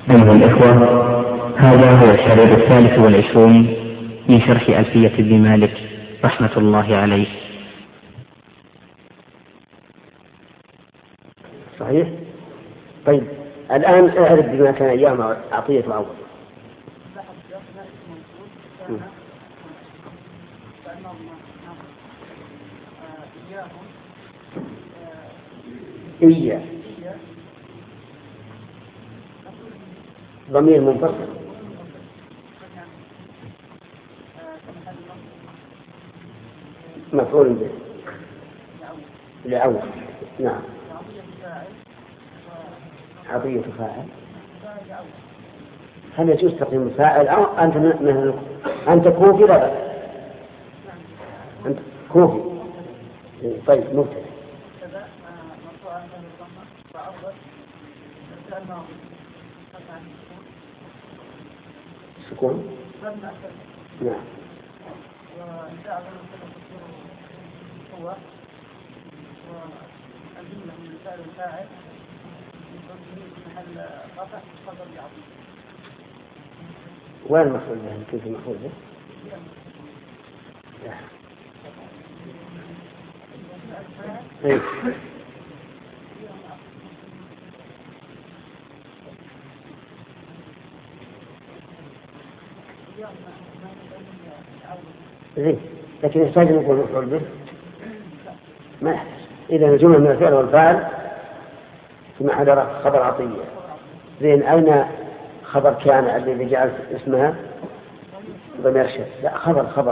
أيها الإخوة، هذا هو الشريط 23 من شرح ألفية ابن مالك رحمة الله عليه. صحيح. طيب الآن اعرف بما كان أيام عطية معوض. إياه ضمير منفصل مفعول به لأول. نعم. عطية فاعل. هل يجوز تقديم الفاعل أو أنت كوفي؟ لا بأس، أنت كوفي. طيب مبتدأ. سكون. نعم. والجملة من الفاعل الفاعل في محل رفع خبر يعطي. وين المفعول به؟ كيف المفعول به؟ إيه. زين، لكن يحتاج أن يكون مفعول به؟ ما يحتاج. إذا الجملة من الفعل والفاعل في محل رفع خبر عطية. زين، أين خبر كان الذي جعل اسمها ضمير شاذ؟ لا، خبر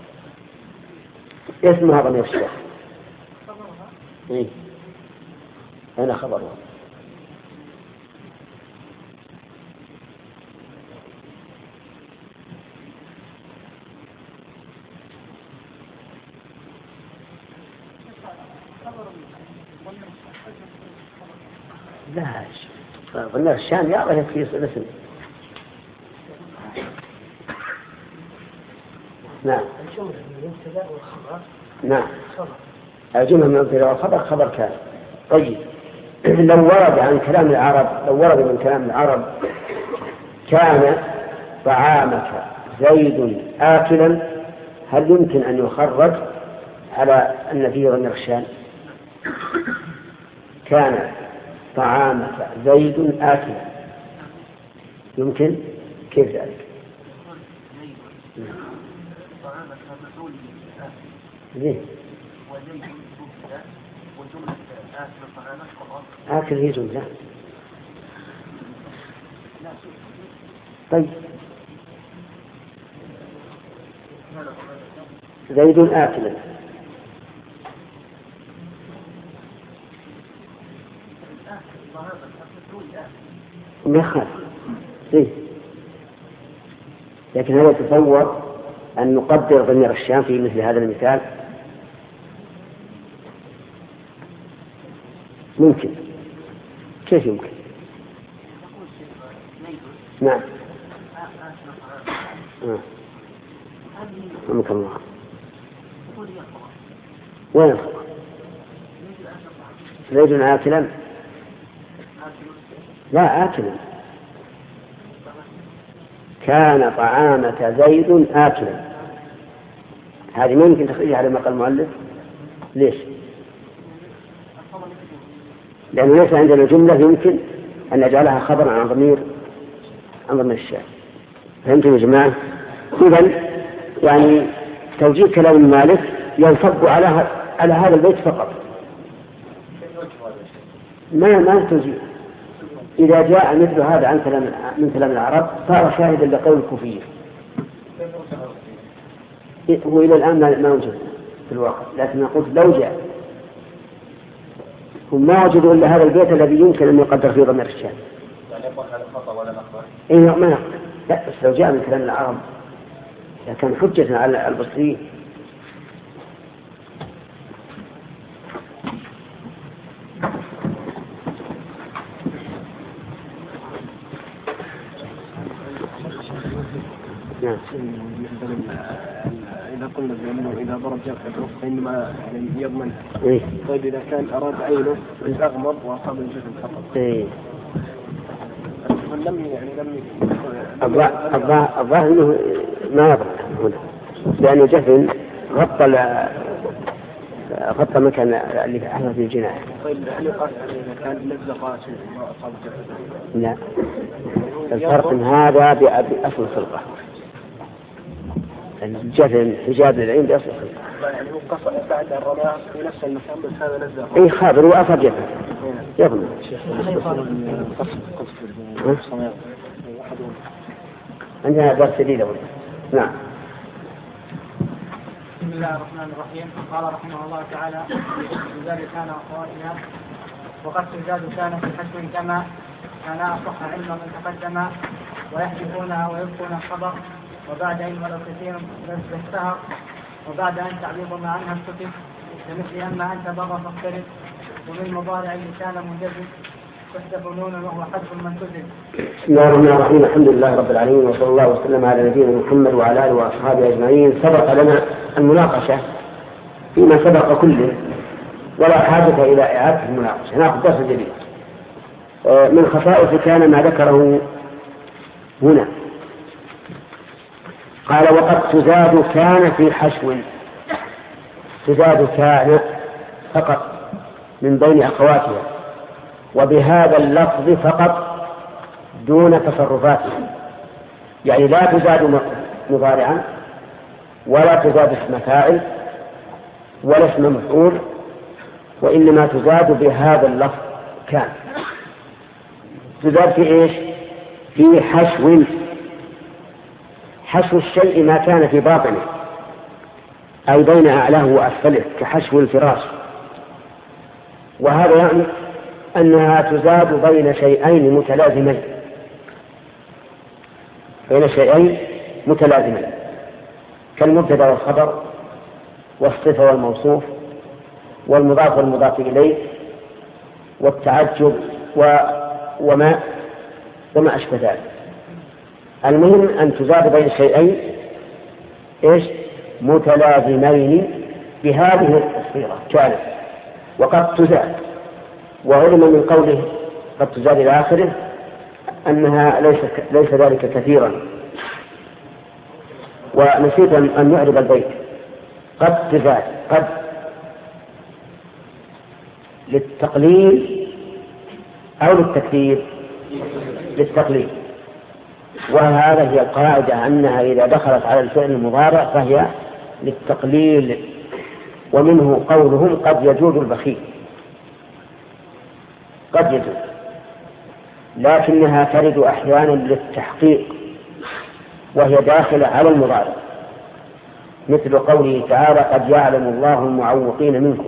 اسمها ضمير شاذ. إيه، أين خبرها؟ لا، ضمير الشان يعرف في الاسم. نعم. الجملة من المبتدأ والخبر. نعم. الجملة من المبتدأ والخبر خبر كان. طيب لو ورد عن كلام العرب، لو ورد من كلام العرب كان طعامك زيد آكلا، هل يمكن أن يخرج على أن فيه ضمير الشان؟ كان طعامك زيد آكلا، يمكن؟ كيف ذلك؟ زين. آكل هي جملة. طيب زيد آكلا، ما يخالف. زين، لكن هل يتصور أن نقدر ضمير الشام في مثل هذا المثال؟ ممكن. كيف يمكن؟ نعم. رحمك الله. وين الخبر؟ زيد آكلا. لا، آكلا. كان طعامك زيد آكلا، هذه ما يمكن تخرجها على ما قال المؤلف. ليش؟ لأنه ليس عندنا جملة يمكن أن نجعلها خبرا عن ضمير الشاذ. فهمتم يا جماعة؟ إذن يعني توجيه كلام مالك ينصب على هذا البيت فقط، ما توجيه. إذا جاء مثل هذا عن من كلام العرب صار شاهدا لقول الكوفيين. وإلى الآن ما وجد في الواقع، لكن نقول لو جاء هم ما وجدوا إلا هذا البيت الذي يمكن أن يقدر فيه ضمير الشاذ. يعني يقول هذا خطأ ولا نقبل؟ إيه، ما نقبل. لا، بس لو جاء من كلام العرب لكن حجة على البصريين. نعم. إذا قلنا بأنه إذا ضرب جرحه فإنما يعني يضمنها. إيه؟ طيب إذا كان أراد عينه أغمض وأصاب الجسم فقط. إيه؟ الظاهر انه ما يضرب هنا، لأن جفن غطى مكان اللي احنا في الجناح. طيب هل يقاس كان لزقات لا، الفرق هذا بأصل الخلقة. الجفن حجاب للعين بأصل الخلقة. يعني هو قصر بعد الرماء في نفس المكان بس هذا لزق. اي خابر وأصل جفن يضمن. عندنا درس جديد أولا. نعم. بسم الله الرحمن الرحيم. قال رحمه الله تعالى: الزاد كان أخواتها وقد تزاد كان في حسن كما كان أصح علما من تقدم ويحذفونها ويبقون الخبر وبعد علم ولو كثير بس اشتهر وبعد أن تعبيض ما عنها الكتب كمثل أما أنت بغى فاقترب ومن مضارع كان منجزم تحذف نون وهو حذف منتزم. بسم الله الرحمن الرحيم. الحمد لله رب العالمين وصلى الله وسلم على نبينا محمد وعلى آله وأصحابه أجمعين. سبق لنا المناقشة فيما سبق كله ولا حاجة إلى إعادة المناقشة. نأخذ درس جديد. من خصائص كان ما ذكره هنا قال: وقد تزاد كان في حشو. تزاد كان فقط من بين أخواتها وبهذا اللفظ فقط دون تصرفاتها، يعني لا تزاد مضارعا ولا تزاد اسم فاعل ولا اسم مفعول، وإنما تزاد بهذا اللفظ كان. تزاد في إيش؟ في حشو. حشو الشيء ما كان في باطنه أي بين أعلاه وأسفله كحشو الفراش، وهذا يعني أنها تزاد بين شيئين متلازمين كالمبتدا والخبر والصفة والموصوف والمضاف والمضاف إليه والتعجب وما أشبه ذلك. المهم أن تزاد بين شيئين متلازمين بهذه الصيغة كانت. وقد تزاد، وعلم من قوله قد تزاد إلى آخره أنها ليس ذلك كثيرا. ونسيت أن نعرب البيت. قد تزاد، قد للتقليل أو للتكثير؟ للتقليل. وهذا هي القاعدة أنها إذا دخلت على الفعل المضارع فهي للتقليل. ومنه قولهم قد يجود البخيل، قد يجود، لكنها ترد أحيانا للتحقيق وهي داخلة على المضارع، مثل قوله تعالى: قد يعلم الله المعوقين منكم.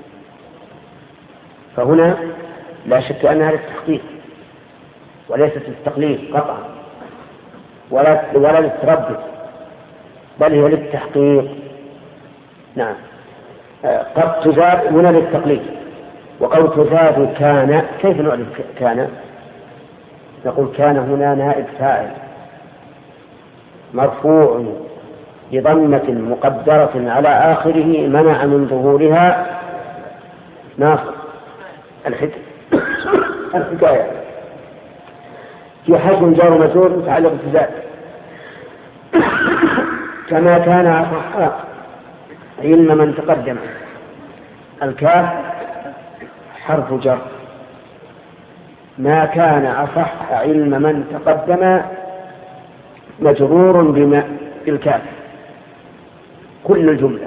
فهنا لا شك أنها للتحقيق وليست للتقليل قطعا ولا للتردد، بل هي للتحقيق. نعم. قد تزاد هنا للتقليد. وقول تزاد كان، كيف نعرف كان؟ نقول كان هنا نائب فاعل مرفوع بضمة مقدرة على آخره منع من ظهورها ناصب الحكاية في حجم جار مجرور متعلق بتزاد. كما كان أصح علم من تقدم. الكاف حرف جر. ما كان أصح علم من تقدم مجرور بالكاف كل الجملة،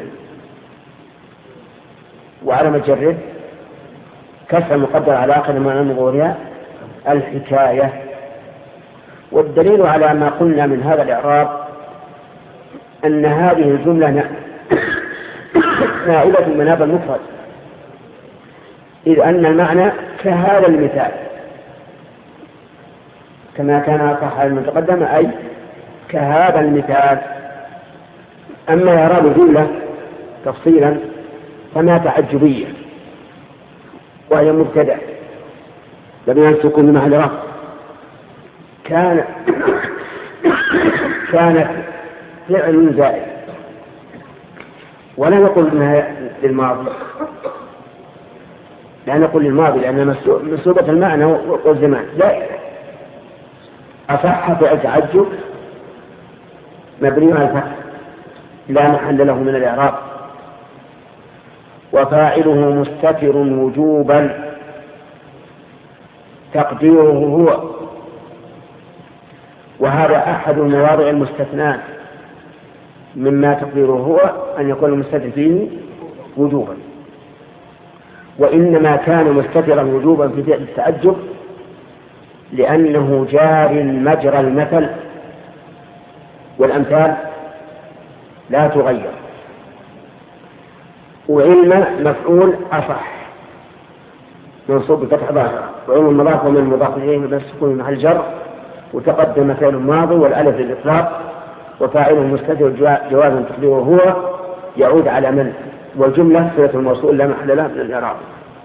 وعلى مجرد كسر مقدر على آخر معنى ظهورها الحكاية. والدليل على ما قلنا من هذا الإعراب أن هذه الجملة نائلة مناب المفرد، إذ أن المعنى كهذا المثال كما كان أصح علم من تقدم أي كهذا المثال. أما إعراب الجملة تفصيلا فما تعجبية، وهي مبتدأ لم السكون بمحل رفع. كانت فعل زائد، ولا نقول انها للماضي، لا نقول للماضي لأنها مسلوبة المعنى والزمان، لا، أصح فعل تعجب مبني على الفتح لا محل له من الإعراب، وفاعله مستتر وجوبا تقديره هو، وهذا أحد المواضع المستثناة مما تقديره هو أن يكون المستتر فيه وجوبا، وإنما كان مستترا وجوبا في فعل التعجب لأنه جار مجرى المثل، والأمثال لا تغير. وعلم مفعول أصح منصوب بفتح ظاهرة، وعلم المضاف ومن المضاف إليه بالسكون مع الجر، وتقدم فعل الماضي والألف للإطلاق، وفاعله مستتر جوازا تقديره هو يعود على من، والجملة صلة الموصول لا محل له من الإعراب.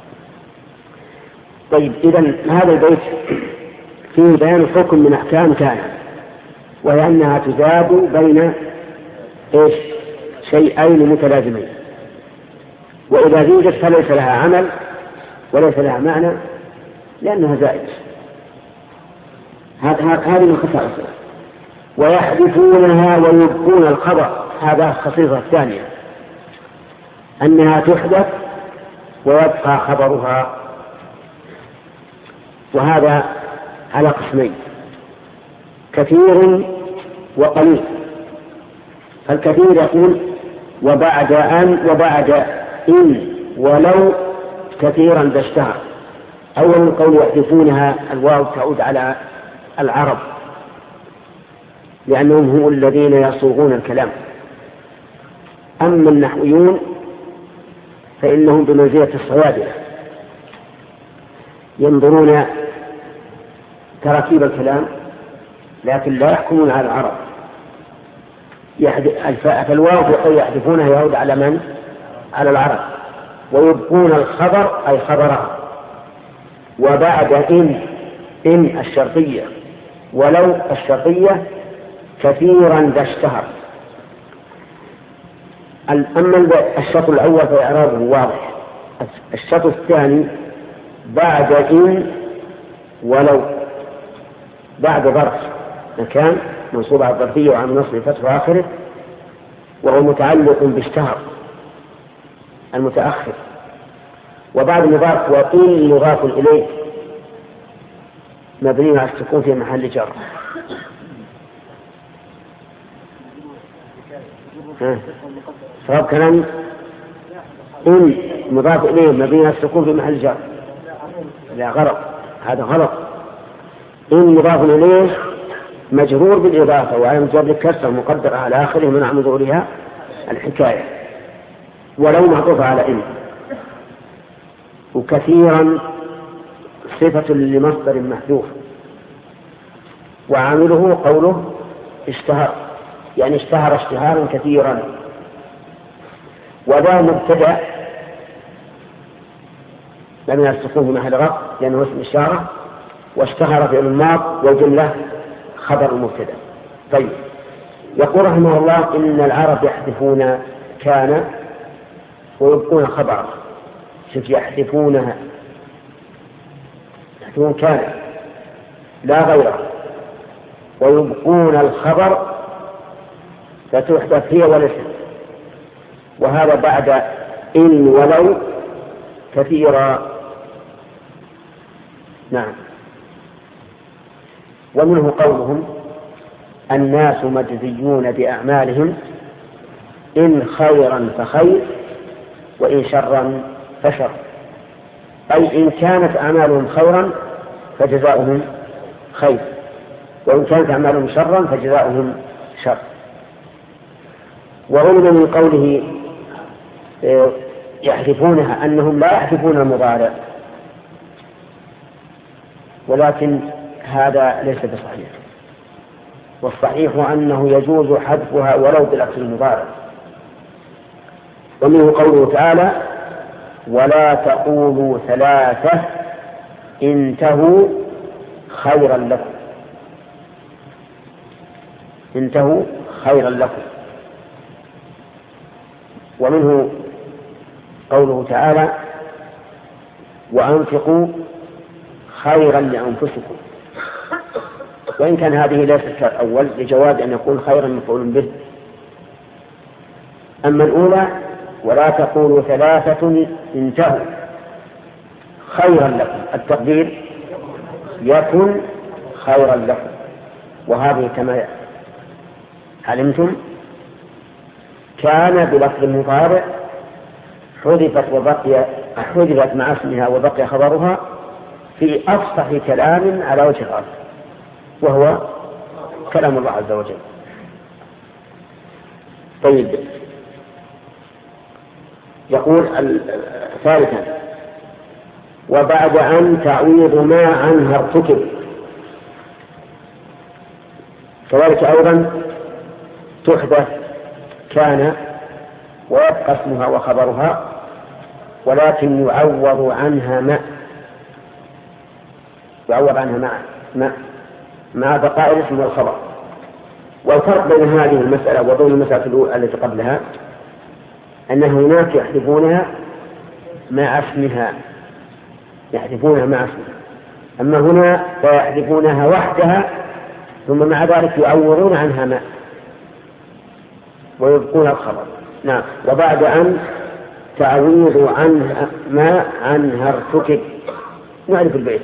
طيب، إذن هذا البيت فيه بيان حكم من أحكام كان، وهي أنها تزاد بين شيئين متلازمين، وإذا زيدت فليس لها عمل وليس لها معنى لأنها زائد. هذه من خصائصها. ويحذفونها ويبقون الخبر، هذا خصيصة الثانية، أنها تحدث ويبقى خبرها، وهذا على قسمين، كثير وقليل. فالكثير يقول وبعد أن وبعد إن ولو كثيرا ذا اشتهر. أول القول يحذفونها الواو تعود على العرب لأنهم هم الذين يصوغون الكلام. أما النحويون فإنهم بمنزلة الصيادلة، ينظرون تراكيب الكلام لكن لا يحكمون على العرب. فالواو يحذفونها يعود على من؟ على العرب. ويبقون الخبر أي خبرها. وبعد إن الشرطية ولو الشرطية كثيرا ذا اشتهر. أما الشرط الأول فإعرابه واضح. الشرط الثاني بعد إن ولو، بعد ظرف مكان منصوب على الظرفية وعن نصب فتح آخره، وهو متعلق باشتهر المتأخر. وبعد مضاف وإن مضاف إليه مبني على السكون في محل جر. صواب كلام إن مضاف إليه مبني على السكون في محل جر، لا غلط، هذا غلط. إن مضاف إليه مجرور بالإضافة وعلى جر الكسر مقدر على آخره منع من ظهورها الحكاية، ولو معطوف على إن. وكثيرا صفة لمصدر محذوف، وعامله قوله اشتهر، يعني اشتهر اشتهارا كثيرا. وذا مبتدأ لم السكون في محل رفع لأنه اسم إشارة، واشتهر فعل الماض والجملة خبر المبتدأ. طيب، يقول رحمه الله إن العرب يحذفون كان ويبقون خبره. شوف، يحذفونها، يحذفون كان لا غيره، ويبقون الخبر فتحدث هي والاسم، وهذا بعد إن ولو كثيرا. نعم. ومنه قولهم الناس مجزيون بأعمالهم إن خيرا فخير وإن شرا فشر، أي إن كانت أعمالهم خيرا فجزاؤهم خير، وإن كانت أعمالهم شرا فجزاؤهم شر. وعلم من قوله يحذفونها أنهم لا يحذفون المضارع، ولكن هذا ليس بصحيح، والصحيح أنه يجوز حذفها ولو بالعكس المضارع. ومنه قوله تعالى ولا تقولوا ثلاثة انتهوا خيرا لكم، انتهوا خيرا لكم. ومنه قوله تعالى وأنفقوا خيرا لأنفسكم، وإن كان هذه ليست كالأول لجواز أن يكون خيرا مفعول به. أما الأولى ولا تقولوا ثلاثة انتهوا خيرا لكم، التقدير يكن خيرا لكم، وهذه كما علمتم كان بلفظ المضارع حذفت مع اسمها وبقي خبرها في أفصح كلام على وجه الأرض، وهو كلام الله عز وجل. طيب، يقول ثالثا وبعد أن تعويض ما عنها ارتكب، كذلك أيضا تحدث كان ويبقى اسمها وخبرها، ولكن يعوض عنها مع بقاء الاسم والخبر. والفرق بين هذه المسألة وبين المسألة الأولى التي قبلها أن هناك يحذفونها مع اسمها، أما هنا فيحذفونها وحدها ثم مع ذلك يعوضون عنها ما ويبقون الخبر. نعم. وبعد أن تعويض عنها ما عنها ارتكب، نعرف البيت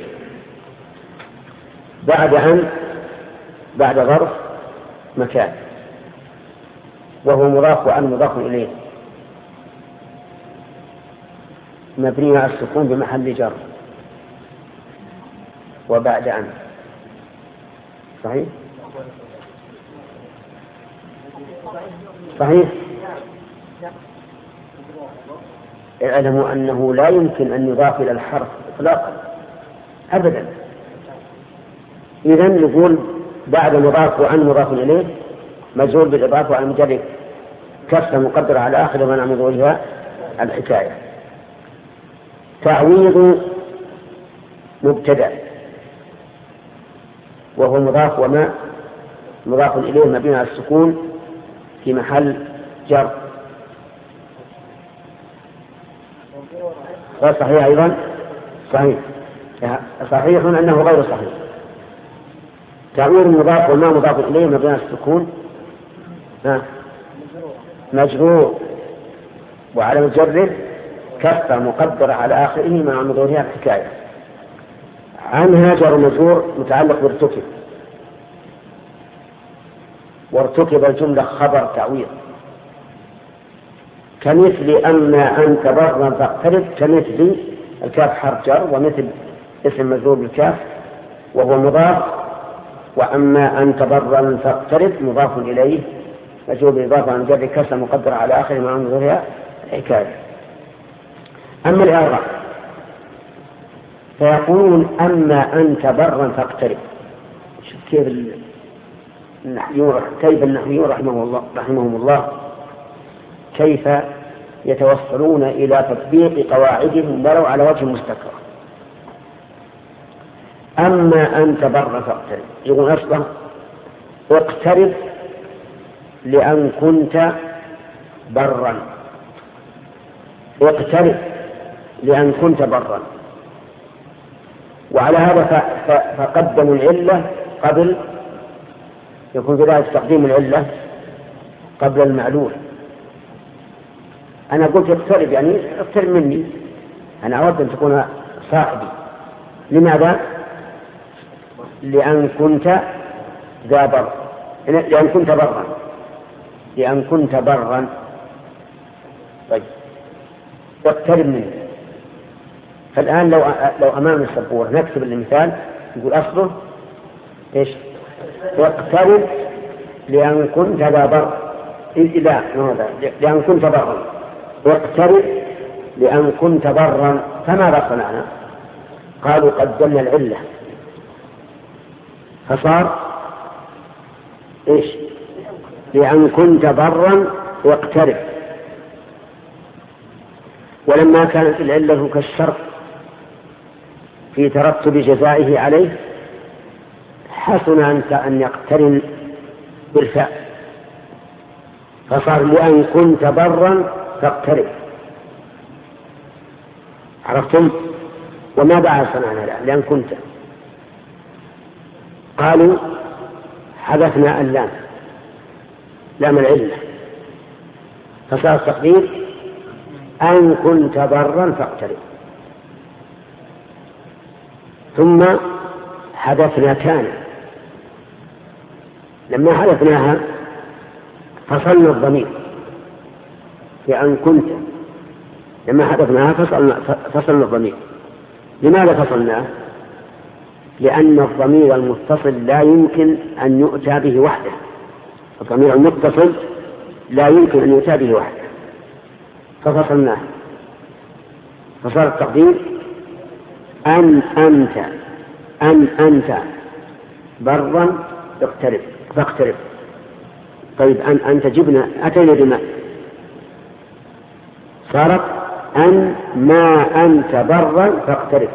بعد أن بعد ظرف مكان، وهو مضاف وأن مضاف إليه مبني على السكون بمحل جر. وبعد أن صحيح. اعلموا أنه لا يمكن أن يضاف إلى الحرف إطلاقا أبدا. إذن نقول بعد مضاف وعن مضاف إليه مجرور بالإضافة وعن مجرد كسر مقدر على آخر من عمد وجهها الحكاية. تعويض مبتدأ وهو مضاف وما مضاف إليه مبني على السكون في محل جر. غير صحيح أيضا؟ صحيح أنه غير صحيح. تعويض مضاف وما مضاف إليه مبني على السكون مجرور وعلى مجرد كسر مقدر على آخره مع مضارعها الحكاية. عنها جر مجرور متعلق بارتكب، وارتكب الجملة خبر تعويض كمثل أما أنت برا فاقترب، كمثل الكاف حرف جر ومثل اسم مجرور بالكاف وهو مضاف، وأما أنت برا فاقترب مضاف إليه مجرور بالإضافة عن جر كسر مقدر على آخره مع مضارعها الحكاية. أما الإعراب فيقولون أما أنت برا فاقترب. شوف كيف النحويون رحمهم الله كيف يتوصلون إلى تطبيق قواعدهم ولو على وجه مستكبر. أما أنت برا فاقترب، يقول أصلا اقترب لأن كنت برا، اقترب لأن كنت برا. وعلى هذا فقدموا العلة قبل، يكون بذلك تقديم العلة قبل المعلول. أنا قلت اقترب يعني اقترب مني، أنا أود أن تكون صاحبي. لماذا؟ لأن كنت ذا بر، لأن كنت برا. طيب اقترب مني. فالآن لو أمام السبورة نكتب المثال يقول أصله إيش؟ اقترب لأن كنت ذا بر، لأن كنت برا، واقترب لأن كنت برا. فماذا صنعنا؟ قالوا قدمنا العلة فصار إيش؟ لأن كنت برا واقترب. ولما كانت العلة كالشرط في ترتب جزائه عليه حسن أن يقترن بالفاء، فصار لأن كنت برا فاقترب. عرفتم؟ وما بعد صنعنا لأن كنت. قالوا حذفنا اللام، لام العلة، فصار التقدير أن كنت برا فاقترب. ثم حذفنا كان، لما حذفناها فصلنا الضمير في أن كنت، لما حذفناها فصلنا الضمير. لماذا فصلناه؟ لأن الضمير المتصل لا يمكن أن يؤتى به وحده، الضمير المتصل لا يمكن أن يؤتى به وحده، ففصلناه، فصار التقدير أن أنت برا فاقترب. طيب أنت جبنا أتينا بما صارت أن ما أنت برا فاقترب،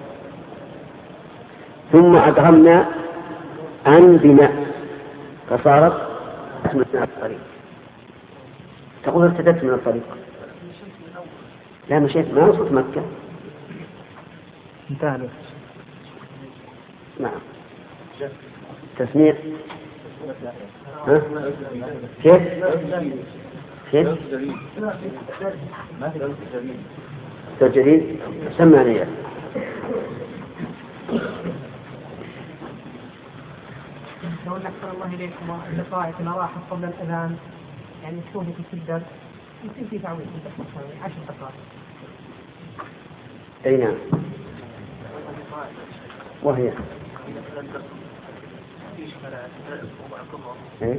ثم أدغمنا أن بماء فصارت من الطريق. تقول ارتدت من الطريق؟ لا مشيت، ما وصلت مكة. انتهى. نعم. تسميع. ها؟ كيف؟ تجريد سمعني. لو أكثر الله إليكم اللقاء كما راح قبل الأذان يعني شوفي في الدرس يمكن في تعويض 10 دقائق. أي نعم. وهي إيه؟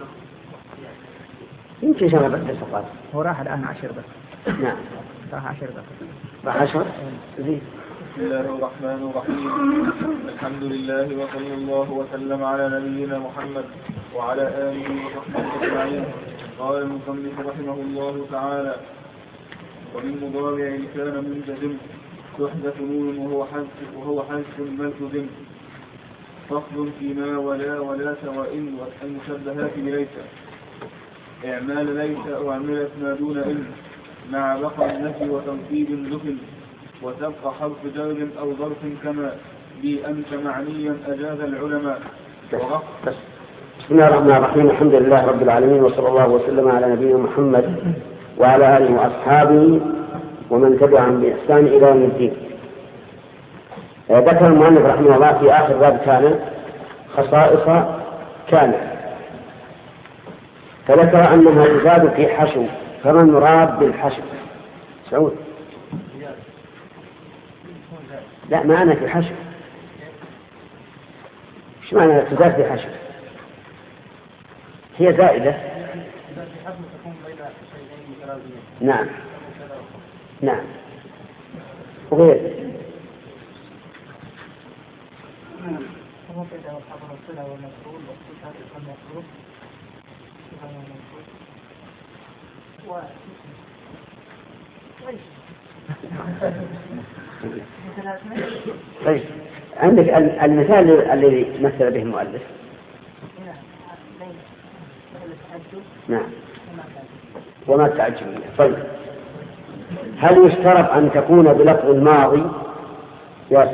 يمكن شغل بس دقائق. هو راح الآن 10 بس. نعم. راح 10 دقائق. راح 10. زين. بسم الله الرحمن الرحيم. الحمد لله وصلى الله وسلم على نبينا محمد وعلى آله وصحبه أجمعين. قال المصنف رحمه الله تعالى: ومن مضارع كان منجزم تحدث نون وهو حذف ملتزم. فصل فيما ولا وإن والمشبهات بليس. إعمال ليس أو عملت ما دون إن مع بقى النفي وتنصيب دخل، وتبقى حرف جر أو ظرف كما بي أنت معنيا أجاز العلماء. بسم الله الرحمن الرحيم. الحمد لله رب العالمين، وصلى الله وسلم على نبينا محمد وعلى آله وأصحابه ومن تبعهم بإحسان إلى يوم الدين. ذكر المؤلف رحمه الله في آخر باب كان خصائص كان، فذكر أنها يزاد في حشو. فما المراد بالحشو؟ سعود. لا، ما أنا في حشو. إيش معنى تزاد في حشو؟ هي زائدة. نعم نعم. وغير طيب، عندك المثال الذي مثل به المؤلف. نعم. وما التعجب. طيب، هل يشترط أن تكون بلفظ الماضي؟ يس.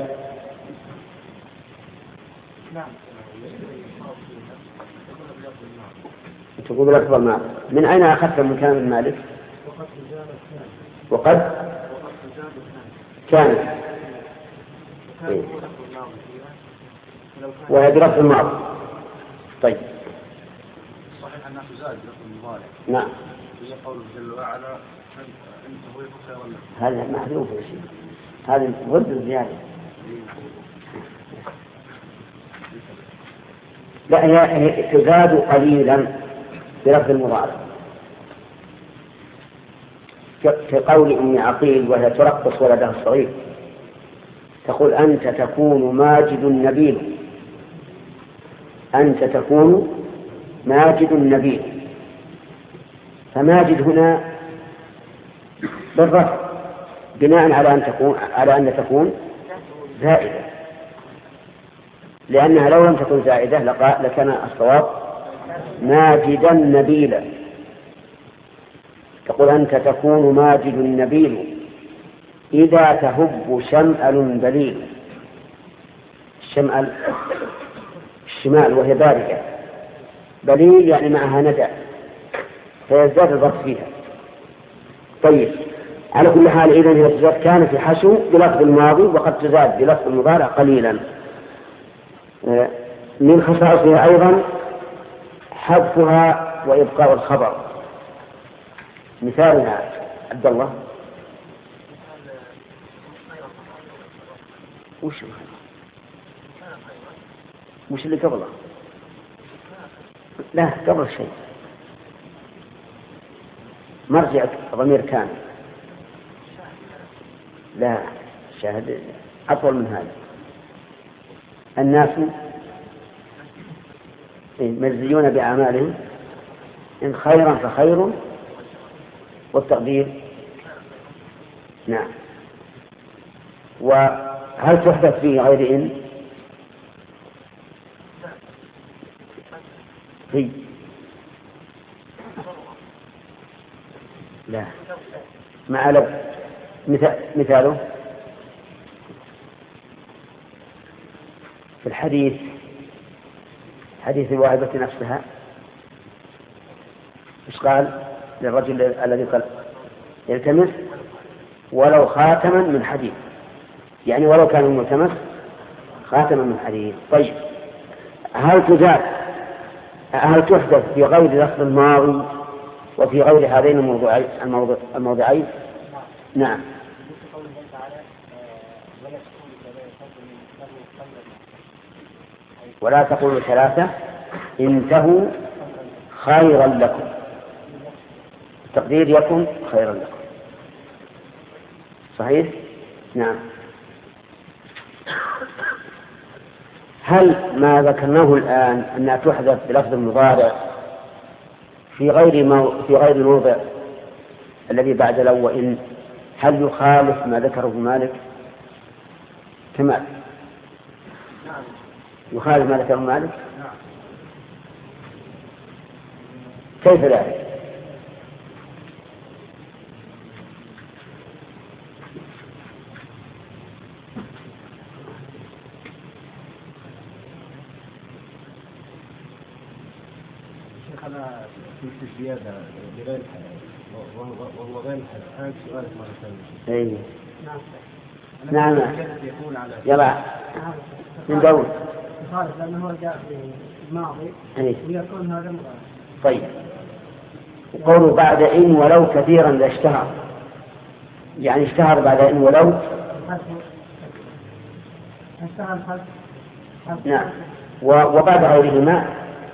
نعم. تقول بلفظ الماضي. من أين أخذت من كلام المالك؟ وقد كانت وهي بلفظ الماضي. طيب، صحيح أنها تزاد بلفظ المضارع. نعم. هي قول جل وعلا أنت هو خير لك. هذا محذوف يا شيخ، هذا ضد الزيادة. لا، هي تزاد قليلا بلفظ المضارع، كقول أم عقيل وهي ترقص ولدها الصغير، تقول أنت تكون ماجد نبيل، أنت تكون ماجد نبيل. فماجد هنا بالرفع بناء على أن تكون زائدة، لأنها لو لم تكن زائدة لكان الصواب ماجدا نبيلا. تقول أنت تكون ماجد نبيل إذا تهب شمأل بليل. الشمال وهي باردة بليل يعني معها ندى فيزداد الضبط فيها. طيب على كل حال إذن هي تزاد كان في حشو بلفظ الماضي وقد تزاد بلفظ المضارع قليلا. من خصائصها أيضا حذفها وإبقاء الخبر. مثالها عبد الله وش اللي قبله؟ لا قبل شيء مرجع ضمير كان. لا شاهد أطول من هذا. الناس مجزيون بأعمالهم إن خيرا فخير والتقدير. نعم. وهل تحدث في غير إن؟ في لا مع لو. مثاله في الحديث حديث الواهبة نفسها إيش قال للرجل الذي قال يلتمس ولو خاتما من حديد، يعني ولو كان الملتمس خاتما من حديد. طيب هل تحدث في غير لفظ الماضي وفي غير هذين الموضعين؟ نعم. ولا تقولوا ثلاثة انتهوا خيرا لكم. التقدير يكن خيرا لكم. صحيح؟ نعم. هل ما ذكرناه الآن أنها تحدث بلفظ المضارع في غير الموضع الذي بعد لو وإن هل يخالف ما ذكره مالك؟ كمال يخالف ما ذكره مالك؟ كيف ذلك؟ هذا في الزيادة بغير وهو غير هذا سؤال مرة ثانية. نعم. يلا من داود. يخالف لأنه هو جاء في الماضي ويكون هذا مضارع. طيب قولوا بعد إن ولو كثيرا لاشتهر، يعني اشتهر بعد إن ولو. نعم. وبعد غيرهما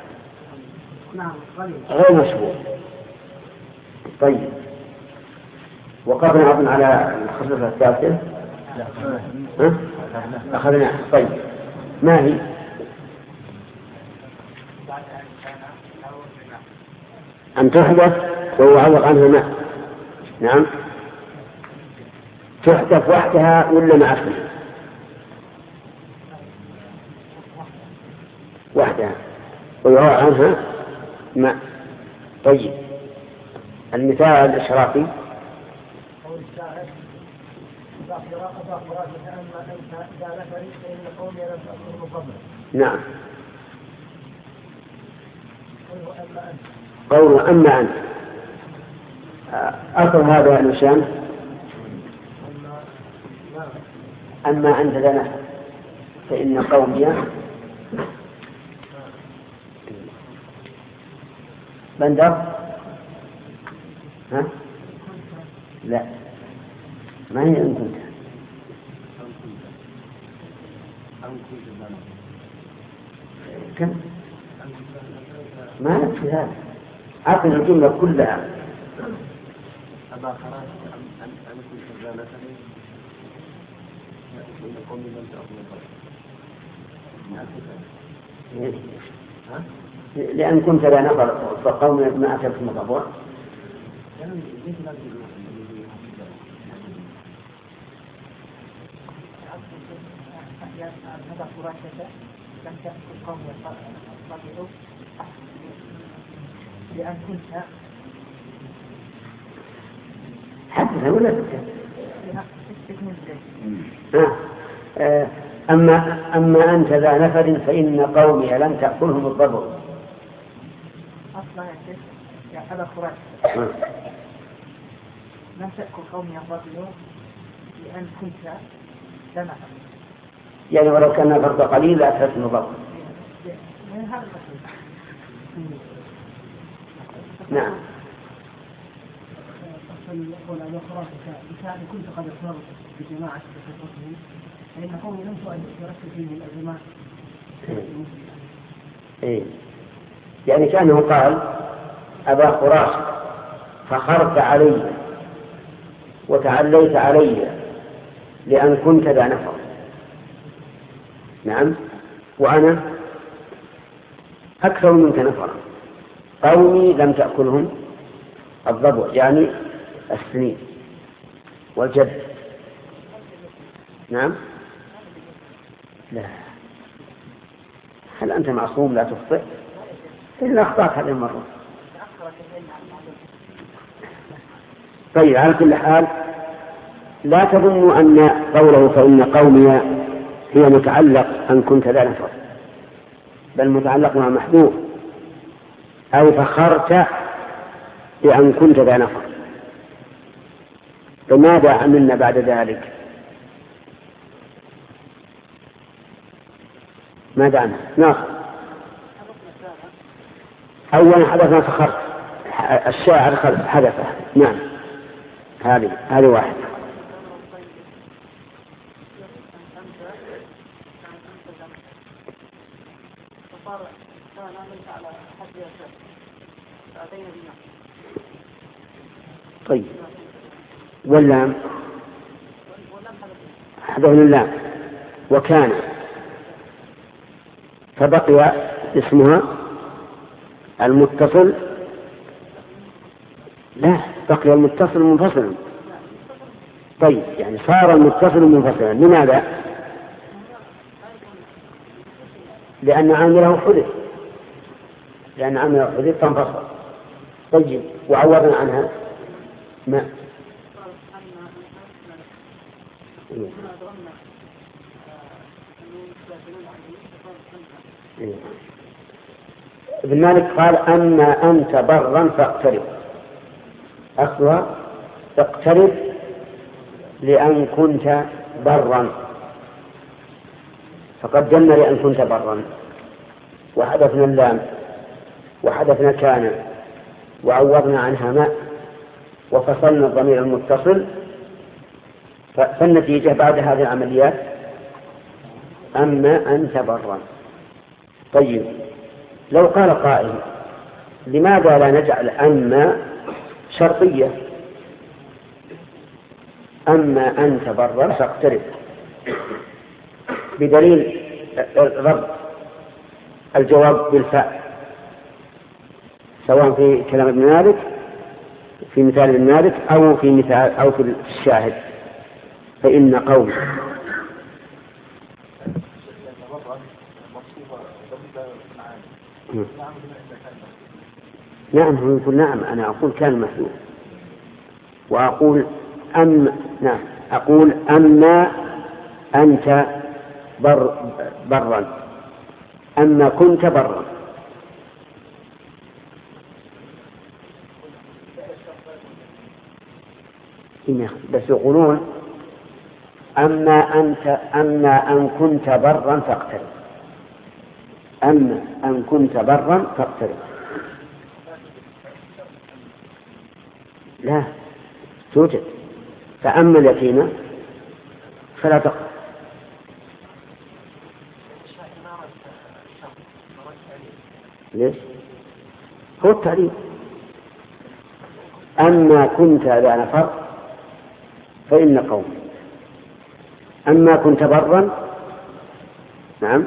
غير مشهور. طيب وقفنا أظن على الخصوصة الثالثة أخذنا. طيب ما هي؟ أن تحدث ويعوض عنها ما. نعم. تحدث وحدها ولا مع اسمها؟ وحدها ويعوض عنها ما. طيب المثال الإشرافي نعم. قول أما أنت أصل هذا الإنسان أما أنت لنا فإن قومي بندر. ها؟ لا ما هي أن كنت كم ما نفس هذا. أعطنا الجملة كلها. أما خرج أن كنت زالة قوم من تأخذ لأن كنت لا نفر فقوم ما أتبت مطبوع. لأن كنت حدث ولا أما أنت ذا نفر فإن قومي لن تأكلهم الضبع. أصلا يا شيخ يا هذا خراج لم تأكل قومي الرجل لأن كنت دمعا. يعني ولو كان فرض قليل لا أثبت النظر. من هذا نعم. يقول أن يقرأ بكان كنت قد اضطررت بجماعة بخطوتهم فإن قومي لم تركز فيه الأزمات. إيه. يعني كأنه قال أبا خراش فخرت علي وتعليت علي لأن كنت ذا نفر. نعم. وأنا أكثر منك نفرا قومي لم تأكلهم الضبع يعني السنين والجد. نعم. لا. هل أنت معصوم لا تخطئ؟ إلا أخطأت هذه المرة. طيب على كل حال لا تظنوا أن قوله فإن قومي هي متعلق أن كنت ذا نفر، بل متعلق مع محذوف أو فخرت بأن كنت ذا نفر. فماذا عملنا بعد ذلك؟ ماذا عملنا؟ ناخذ أولا حدثنا فخرت الشاعر حدثه. نعم هذه واحد. طيب واللام حذفنا اللام وكان فبقي اسمها المتصل. لا بقي المتصل منفصلا. طيب يعني صار المتصل منفصلا. لماذا؟ لأن عامله حدث. لأن عامله حدث فانفصل. طيب وعوضنا عنها ما ابن مالك قال أما أنت برا فاقترب. أصلها اقترب لأن كنت برا فقدمنا لأن كنت برا وحدثنا اللام وحدثنا كان وعوضنا عنها ماء وفصلنا الضمير المتصل. فالنتيجة بعد هذه العمليات أما أنت برا. طيب لو قال قائل لماذا لا نجعل أما شرطية؟ أما أنت برا فاقترب بدليل رد الجواب بالفاء سواء في كلام ابن مالك في مثال ابن مالك أو في مثال أو في الشاهد. فإن قوم نعم يقول نعم. أنا أقول كان محذوف وأقول نعم أقول أما أنت برا أما كنت برا. بس يقولون أما أن كنت برا فاقترب. أما أن كنت برا فاقترب. لا توجد. فأما اليتيمة فلا تقرب. ليش؟ هو التعليم. أما كنت ذا نفر فإن قوم. أما كنت برا نعم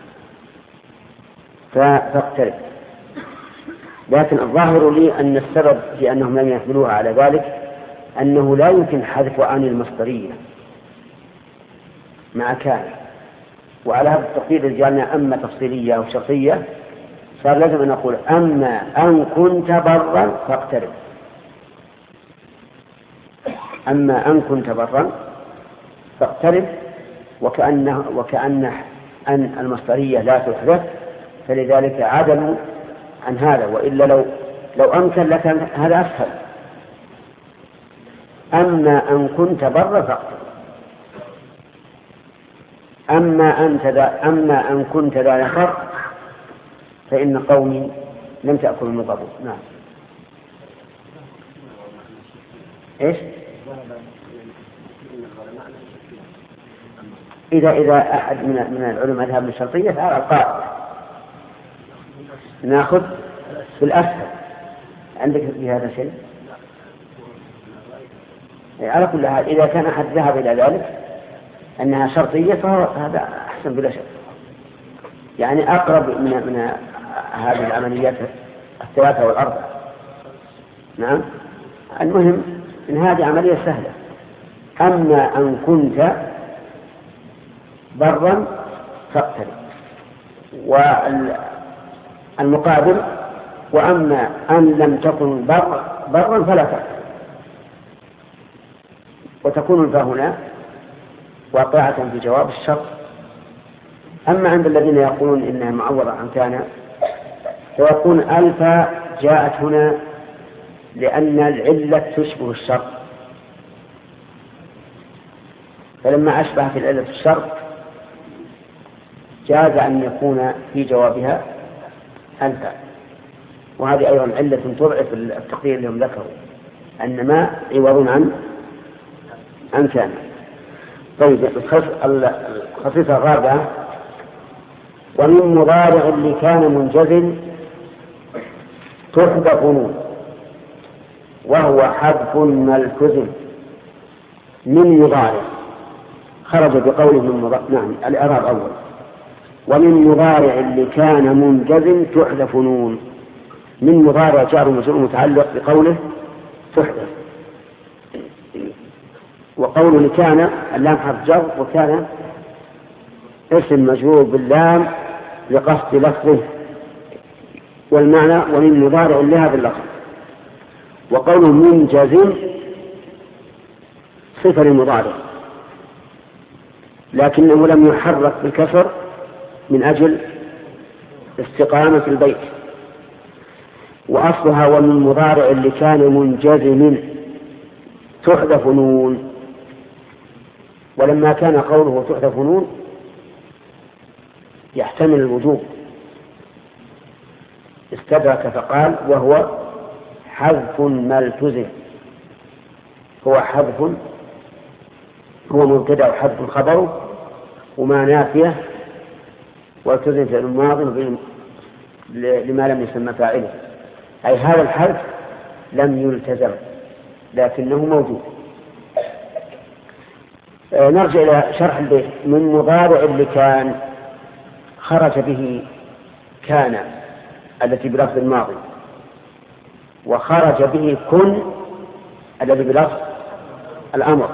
فاقترب. لكن الظاهر لي أن السبب في أنهم لم يحملوها على ذلك أنه لا يمكن حذف عن المصدرية مع كان. وعلى هذا التقدير جعلنا أما تفصيلية أو شرطية صار لازم أن نقول أما أن كنت برا فاقترب. أما أن كنت برا فاقترب وكأن أن المصدرية لا تحدث فلذلك عدلوا عن هذا، وإلا لو أمكن لكان هذا أسهل. أما أن كنت برا فاقتل، أما أن كنت ذا يخر فإن قومي لم تأكل النظر. نعم. إيش؟ إذا أحد من العلماء ذهب للشرطية فهذا القاعدة نأخذ في الأسهل. عندك في هذا شيء؟ على كل حال إذا كان أحد ذهب إلى ذلك أنها شرطية فهذا أحسن بلا شك، يعني أقرب من هذه العمليات الثلاثة والأربعة. نعم. المهم إن هذه عملية سهلة. أما أن كنت برا فاقتل، والمقابل وأما أن لم تكن برا فلا تقتل، وتكون الفاء هنا واقعة في جواب الشرط. أما عند الذين يقولون إنها معوضة عن كان فيكون الفاء جاءت هنا لأن العلة تشبه الشرط، فلما أشبهت العلة الشرط جاز أن يكون في جوابها الفاء. وهذه أيضا علة تضعف التقدير اللي هم ذكروا أن ما عوض عن كان. طيب الخصيصة الرابعة: ومن مضارع اللي كان منجزم تحذف نون وهو حذف ملتزم من مضارع خرج بقوله من مضارع. نعم. الإعراب أول: ومن مضارع اللي كان منجزم تحذف نون. من مضارع جار ومجرور متعلق بقوله تحذف، وقوله لكان اللام حرف جر، وكان اسم مجرور باللام لقصد لفظه، والمعنى ومن مضارع لهذا اللفظ. وقوله منجزم صفة للمضارع لكنه لم يحرك بالكسر من أجل استقامة البيت، وأصلها ومن مضارع اللي كان منجزم تحذف نون. ولما كان قوله تحذف نون يحتمل الوجوب استدرك فقال وهو حذف ملتزم. هو حذف، هو مبتدأ وحذف خبره وما نافية والتزم فعل ماضي لما لم يسمى فاعله، أي هذا الحذف لم يلتزم لكنه موجود. نرجع إلى شرح البيت. من مضارع اللي كان خرج به كان التي بلفظ الماضي، وخرج به كن الذي بلفظ الأمر،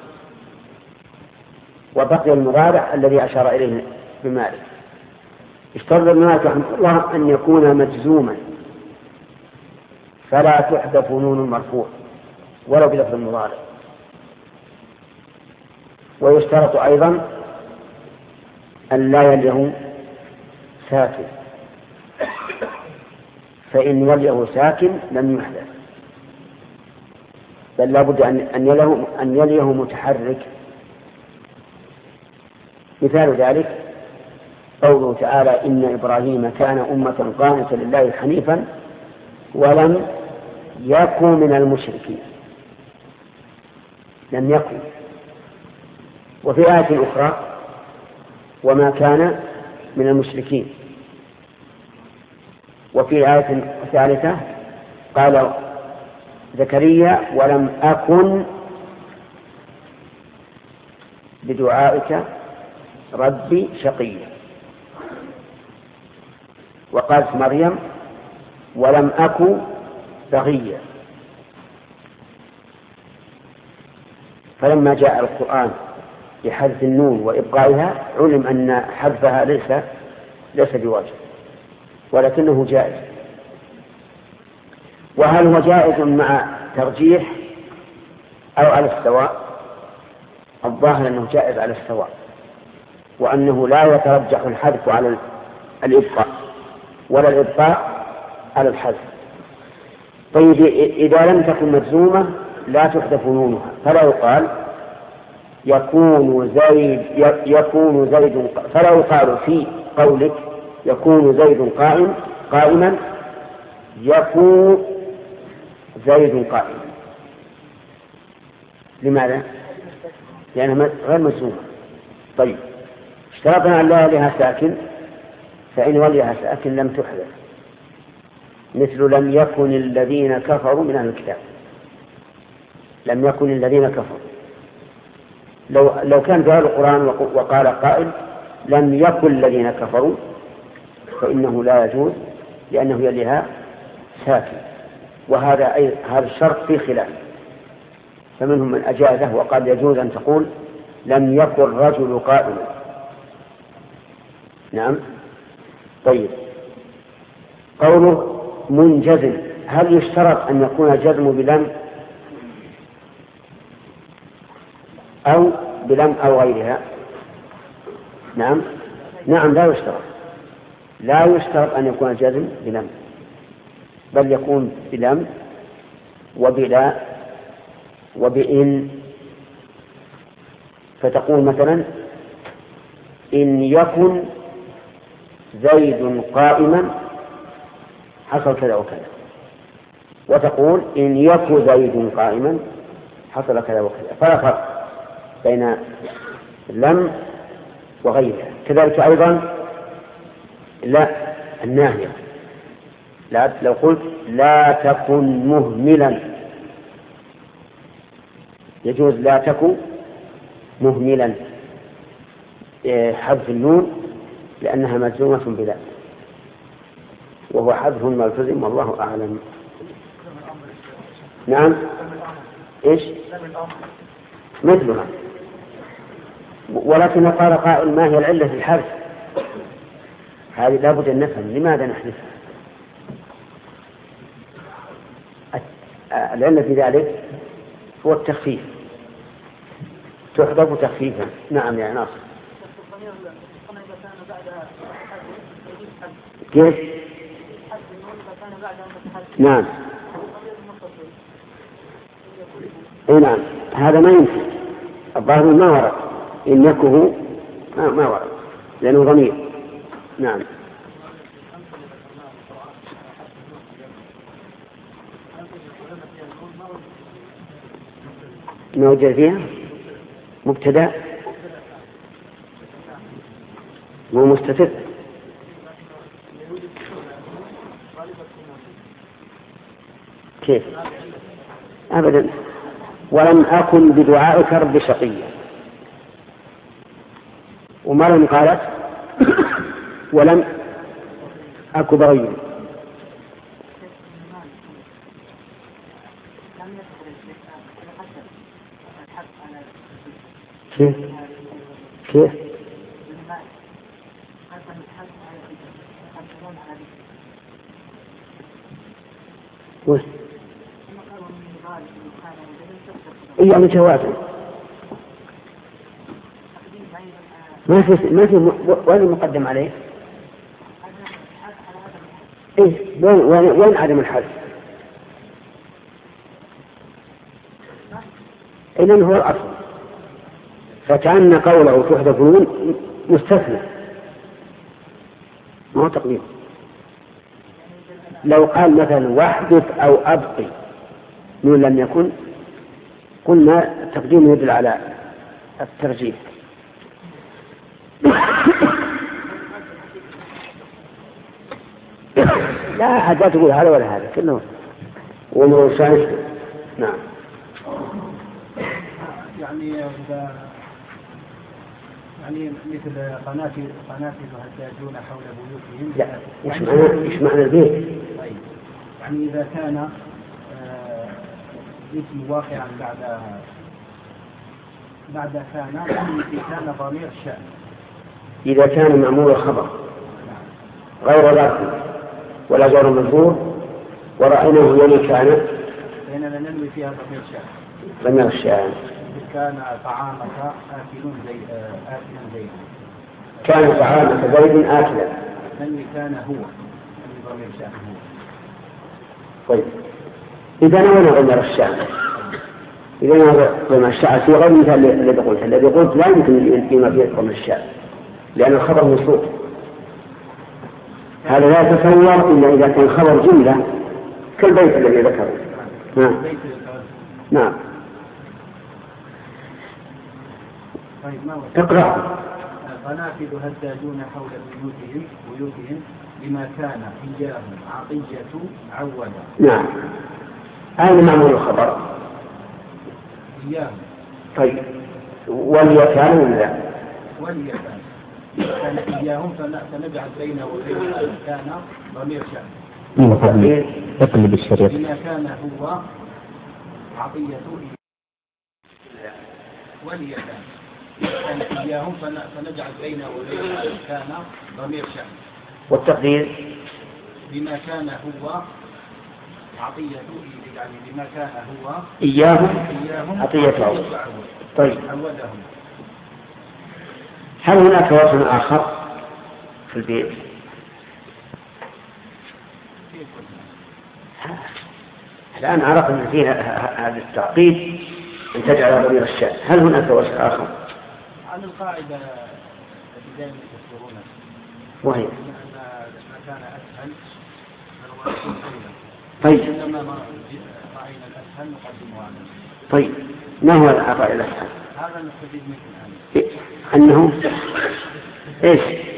وبقي المضارع الذي أشار إليه بمالك. اشترط المالك رحمه الله أن يكون مجزوما فلا تحذف نون مرفوع ولو بلفظ المضارع. ويشترط أيضا أن لا يليه ساكن، فإن وليه ساكن لم يحذف، بل لا بد أن يليه متحرك. مثال ذلك قوله تعالى إن إبراهيم كان أمة قانتا لله حنيفا ولم يكن من المشركين. لم يكن. وفي آية أخرى وما كان من المشركين. وفي آية ثالثة قال زكريا ولم أكن بدعائك ربي شقيا. وقالت مريم ولم أكن بغيا. فلما جاء القرآن بحذف النون وإبقائها علم أن حذفها ليس بواجب ولكنه جائز. وهل هو جائز مع ترجيح أو على السواء؟ الظاهر أنه جائز على السواء، وأنه لا يترجح الحذف على الإبقاء ولا الإبقاء على الحذف. طيب إذا لم تكن مجزومة لا تحذف نونها، فلا يقال يكون زيد فلا يقال في قولك يكون زيد قائما يكون زيد قائما. لماذا؟ لأنها غير مجزومة. طيب اشترطنا أن لا لها ساكن، فإن وليها ساكن لم تحذف، مثل لم يكن الذين كفروا من أهل الكتاب. لم يكن الذين كفروا، لو كان في القرآن وقال قائل لم يكن الذين كفروا فإنه لا يجوز، لأنه يليها ساكن، وهذا هذا الشرط في خلاف، فمنهم من أجازه وقال يجوز أن تقول لم يكن رجل قائما. نعم. طيب قوله منجزم، هل يشترط أن يكون الجزم بلم أو غيرها؟ نعم لا يشترط أن يكون الجزم بلم، بل يكون بلم وبلا وبإن. فتقول مثلا إن يكن زيد قائما حصل كذا وكذا، وتقول إن يكن زيد قائما حصل كذا وكذا، فلا فرق بين لم وغيرها. كذلك أيضا لا الناهية، لو قلت لا تكن مهملا يجوز لا تكن مهملا، حذف النون لأنها مجزومة بلا، وهو حذف ملتزم والله أعلم. نعم إيش مثلها، ولكن قال قائل ما هي العلة في الحذف؟ هذه لابد أن نفهم لماذا نحذفها. العلة في ذلك هو التخفيف، تحذف تخفيفا. نعم يا ناصر. كيف؟ نعم نعم هذا ما يمكن، الظاهر ما ورد، إن يكه ما ورد لأنه ضمير. نعم. موجود فيها مبتدأ مو مستتر. كيف؟ أبدا. ولم أكن بدعائك رب شقيا، ومريم قالت ولم أكن بغيا. كيف؟ يعني جوازا ما في وين مقدم عليه؟ إيه وين عدم الحذف؟ إذن هو الأصل، فكأن قوله تحذف نون مستثنى ما هو تقدير. لو قال مثلا واحدث أو أبقي نون لم يكن قلنا التقديم يدل على الترجيح. لا أحد لا تقول هذا ولا هذا كله ومو شايف. نعم. يعني مثل قنافذ يهتاجون حول بيوتهم. لا إيش معنى البيت؟ طيب يعني إذا كان اسم واقعا بعد كان ضمير شأن، إذا كان معمول الخبر غير ذاته ولا جار مجرور ورأيناه يلي كان فإننا ننوي فيها ضمير شأن. ضمير الشأن. كان طعامك آكل زيد. كان طعامك زيد آكلا. ننوي كان هو ضمير شأن هو. طيب إذا نوى غمر الشعر، إذا نوى غمر الشعر في غير مثال الذي قلت لا يمكن فيما فيه غمر الشعر لأن الخبر منصوب. هذا لا يتصور إلا إذا كان خبر جملة كالبيت الذي ذكره. نعم. اقرأ. فنافذ هدادون حول بيوتهم بما كان إياهم عطية عودا. نعم. أين معمول الخبر؟ إياهم. طيب وليكان ولا لا؟ وليكان كان إياهم فنجعل بينه وبين كان ضمير شأن. اقلب الشريط. بما كان هو عطية وليكان كان إياهم فنجعل بينه وبين كان ضمير شأن. والتقدير بما كان هو عطية يعني بما كان هو إياهم عطيته. طيب عودهم. هل هناك وجه آخر في البيت؟ الآن عرفنا فيها هذا التعقيد أن تجعل ضمير الشأن. هل هناك وجه آخر؟ عن القاعدة التي دائما يذكرونها وهي ما كان أسهل طيب لما رأينا الأسهل نقدمه عنه. طيب ما هو الرأي الأسهل؟ هذا نستفيد منه أنه إيش؟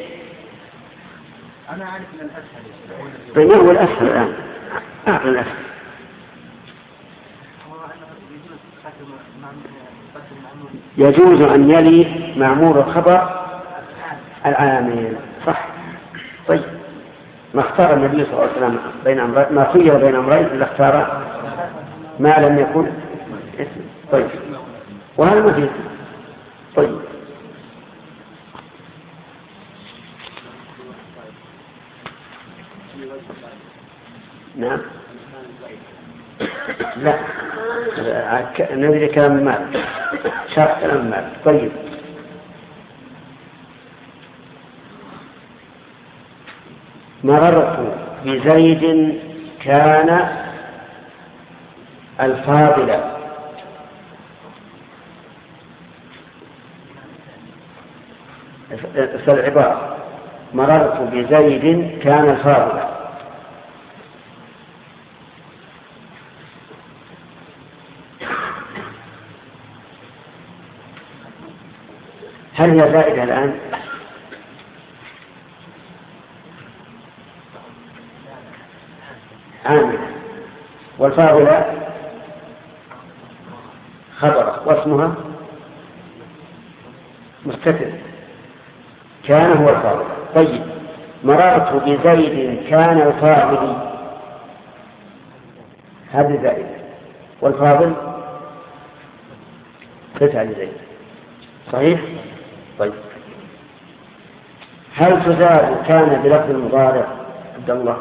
أنا أعرف أن الأسهل. طيب ما هو الأسهل الآن؟ أعطي الأسهل. يجوز أن يلي معمول الخبر العامل. صح. طيب ما اختار النبي صلى الله عليه وسلم بين أمرين، ما خير بين أمرين إلا اختار ما لم يكن اسم. طيب وهذا مفيد. طيب نعم. لا نريد كلام المال، شرح كلام المال. طيب مررت بزيد كان الفاضل. العبارة مررت بزيد كان الفاضل. هل هي زائدة الآن؟ عامل. والفاضلة خبر واسمها مستتر. كان هو الفاضل. طيب مررت بزيد كان الفاضل، هذه زائدة. والفاضل تسعى لزيد. صحيح؟ طيب هل تزاد كان بلفظ المضارع عبد الله؟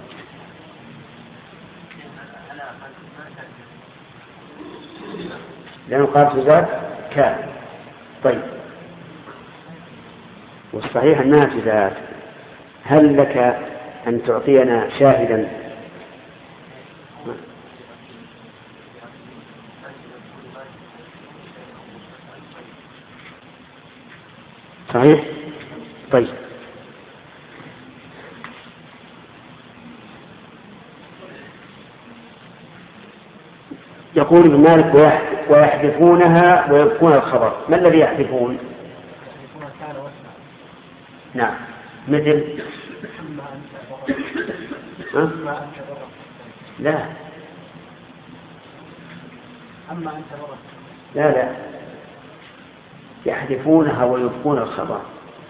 لأنه قال تزاد كان. طيب والصحيح أنها تزاد. هل لك أن تعطينا شاهدا؟ صحيح. طيب يقول ابن مالك ويحذفونها ويبقون الخبر. ما الذي يحذفون؟ نعم مثل لا لا يحذفونها ويبقون الخبر.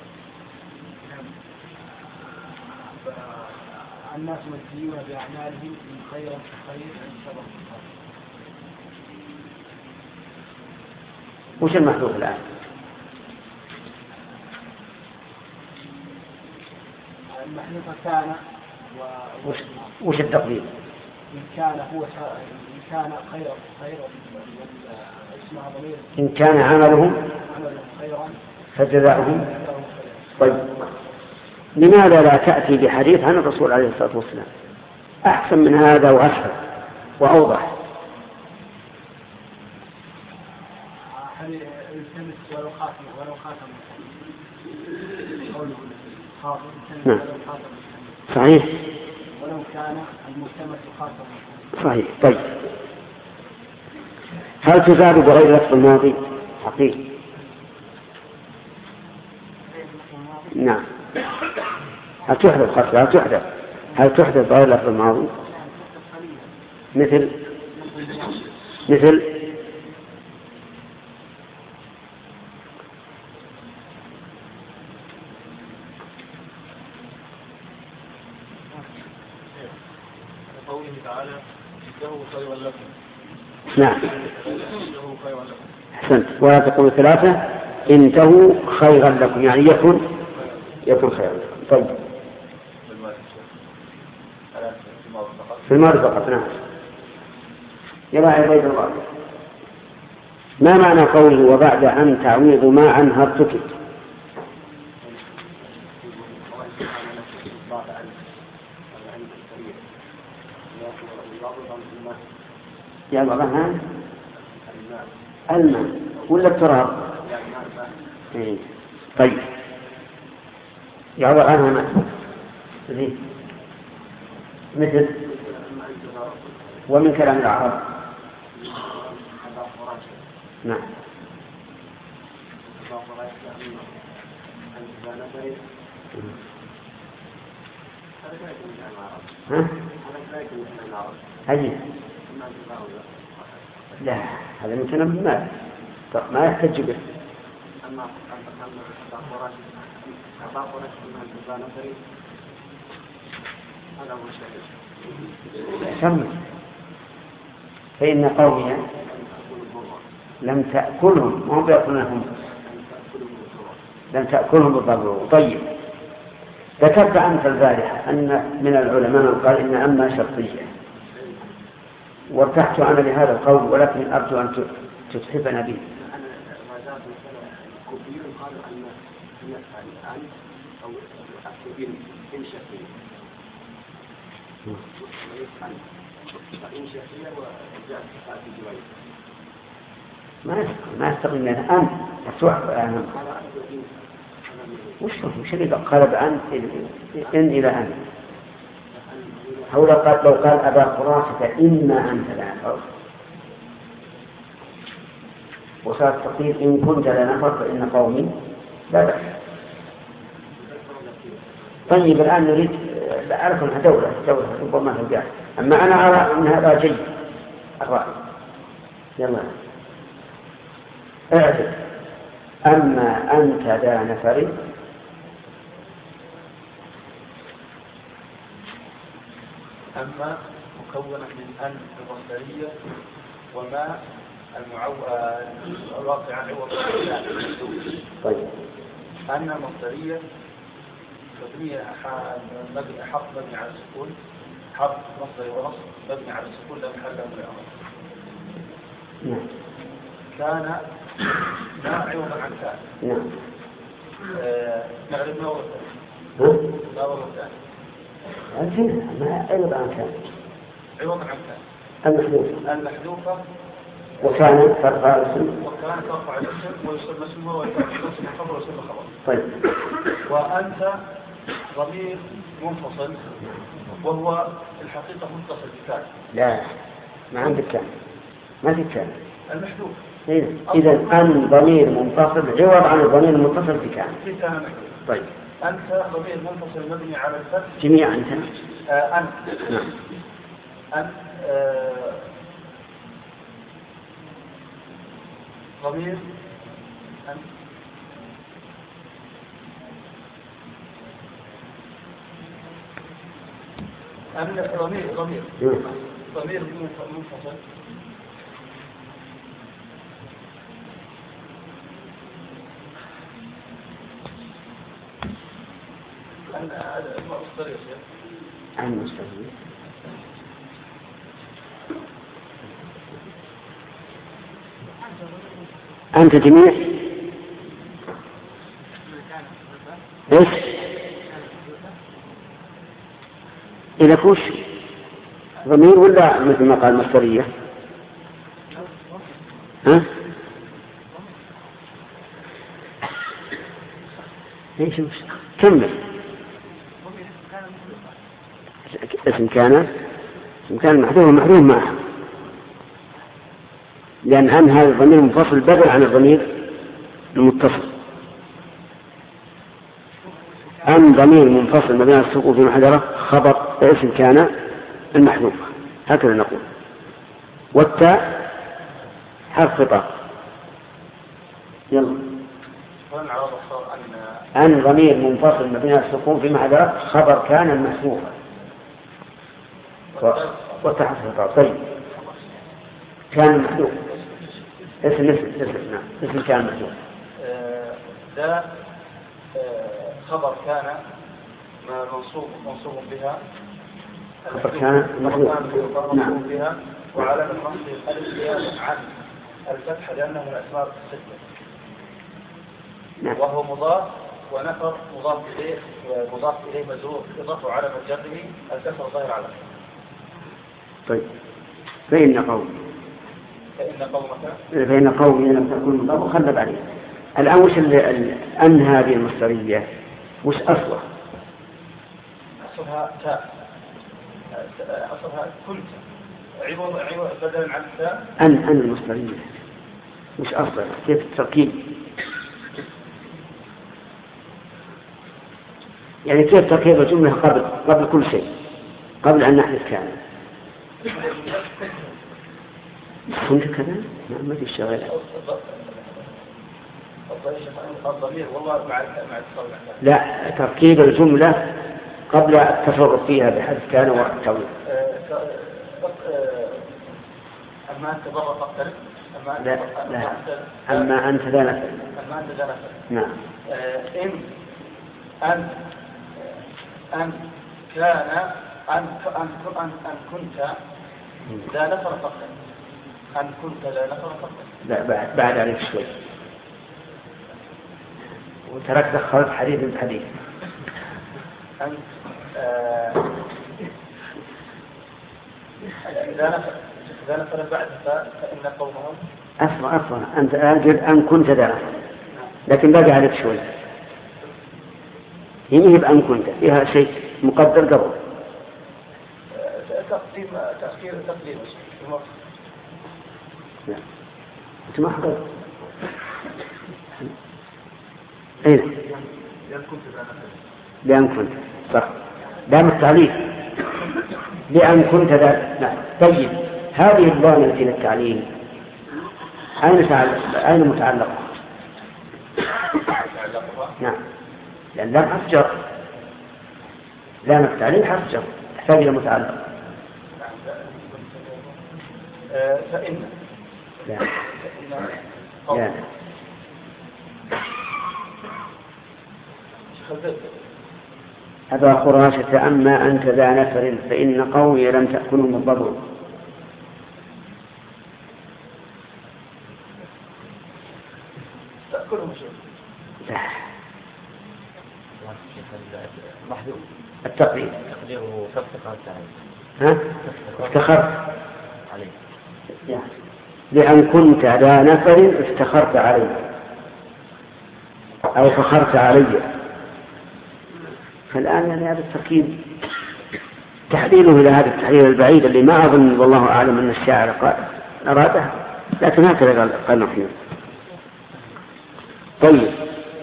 الناس مجزيون بأعمالهم من خير خير سبب. وش المحذوف الآن؟ المحذوف كان وش التقدير؟ إن كان هو إن كان خير اسمها ضمير. إن كان عملهم خيرا فجزاؤهم. طيب لماذا لا تأتي بحديث عن الرسول عليه الصلاة والسلام أحسن من هذا وأسهل وأوضح. هل التمس ولو خاتم نعم صحيح ولو كان الملتمس خاتم صحيح. طيب هل تزاد بغير لفظ الماضي حقيقي؟ نعم. هل تحدث خطأ؟ هل تحدث بغير لفظ الماضي؟ مثل قوله تعالى انتهوا خيرا لكم. نعم انتهوا خيرا لكم. أحسنت. ولا تقولوا ثلاثة انتهوا خيرا لكم، يعني يكون خيرا لكم. طيب في الماضي فقط. نعم. يلا يا عبيد الله، ما معنى قوله وبعد أن تعويض ما عنها ارتكب؟ يا الله الماء ولا التراب؟ إيه. طيب يعوض عنها ماء مثل ومن كلام الأعراب. نعم. هل لا هذا من كلام المال ما يحتج به. سمع فإن قومها لم تأكلهم وهم يأكلونهم لم تأكلهم بالضرورة. طيب ذكرت أنت البارحة أن من العلماء من قال إن أما شرطية، وارتحت أنا لهذا القول، ولكن أرجو أن تتحفنا به. ما يستقيم لنا أن مفتوح وش اللي قلب أن إلى أن هو لو قال أبا خراسة إما أنت لا نفر، وصار تقيل إن كنت لا نفر فإن قومي لا بأس. طيب الآن نريد أعرف أنها دولة ربما ترجع، أما أنا أرى أن هذا جيد الرأي. يلا اعتد أما أنت ذا نفر أما مكونة من أن المصدرية وما الواقع عوض. طيب أن مصدرية مبنية حرف مبني على السكون، حرف مصدري ونصب مبني على السكون لا محل له من الأمر. نعم. كان ما عوضا عن كان. نعم. نعرف ما هو الثاني. ما هو الثاني. ما عوض عن كان. عوض عن كان. المحذوفة. وكان ترفع الاسم. وكان ترفع الاسم ويسمى اسمه ويسمى خبر ويسمى خبر. طيب. وأنت ضمير منفصل وهو الحقيقة متصل بكان. لا ما عندك كان، ما في كان. المحذوف. إذا أن ضمير منفصل عوض عن الضمير المتصل بكان. في كان محذوف. طيب. أنت ضمير منفصل مبني على الفتح. جميعا أنت. أن. نعم. أن ضمير ضمير منفصل المصدر يصير المستقيم. أنت جميع إيش إذا كوش ضمير ولا مثل ما قال مصدرية؟ ها؟ ايش كمل. اسم كان محذوف معه، لأن هذا الضمير منفصل بدل عن الضمير المتصل. أن ضمير منفصل ما بين السقوط في محذرة خبر اسم كان المحذوف، هكذا نقول. والتاء حرف خطاب. يلا. أن ضمير منفصل ما بين السقوط في محذرة خبر كان المحذوف. والتاء حرف خطاب. طيب كان محذوف اسم نعم اسم كان محذوف. ده خبر كان منصوب بها. خبر كان محذوف نعم بها وعلامة نصبه الألف زيادة عن الفتحة لأنه من الأسماء الستة. نعم. وهو مضاف ونفر مضاف إليه مجرور إضافة على جره الكسر الظاهر على. طيب فإن قومي لم تكن مضاف خلد عليه. الآن وش أن هذه المصدرية وش أصلها؟ أصلها تاء. أصلها كنت عوض بدلا عن تاء. أن المصدرية وش أصلها؟ كيف التركيب؟ يعني كيف تركيب الجملة قبل كل شيء، قبل أن نحدث كان. كنت كذا؟ ما في شغلة. الضمير والله مع لا، تركيب الجملة قبل التصرف فيها بحذف كان والتعويض. أما أنت ضرب فاقترب. لا أما أنت ذا نفر. نعم. أن كان أن كنت لا نفر فقط. أن كنت لا نفر فقط. لا بعد عليك شوي. وترك دخلت حديث بالحديث. أن إذا نفر بعد فإن قومهم. أصلا أنت أجل أن كنت ذا، لكن باقي عليك شوي. يجب أن كنت فيها شيء مقدر قبل. تأخير تقديم. لا أنت ما حضرت. أين؟ لأن كنت صح. لام التعليل لأن كنت ذا. لا. طيب هذه الضامنة التي للتعليل أين متعلقة؟ نعم لأن لام حرف جر. لام التعليل حرف جر تحتاج إلى متعلق. فإن لا لا أبا خراشة أما أنت ذا نفر فإن قومي لم تأكلوا من الضبع. تأكلهم شيء. محذوف. التقدير. تقديره فافتخرت عليه. ها؟ افتخرت عليه. لأن كنت ذا نفر افتخرت علي أو فخرت علي. فالآن يعني هذا التركيب تحليله إلى هذا التحليل البعيد اللي ما أظن والله أعلم أن الشاعر أراده، لكن هكذا قال نحن. طيب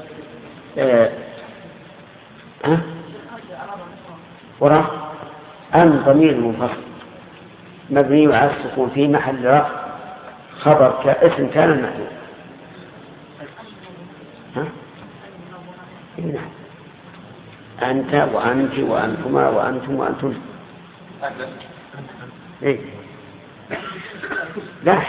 وراء أن ضمير منفصل مبني على السكون في محل رفع خبر كاسم كان المحذوف. أنت وأنت وأنتما وأنتم وأنتم. إيه لا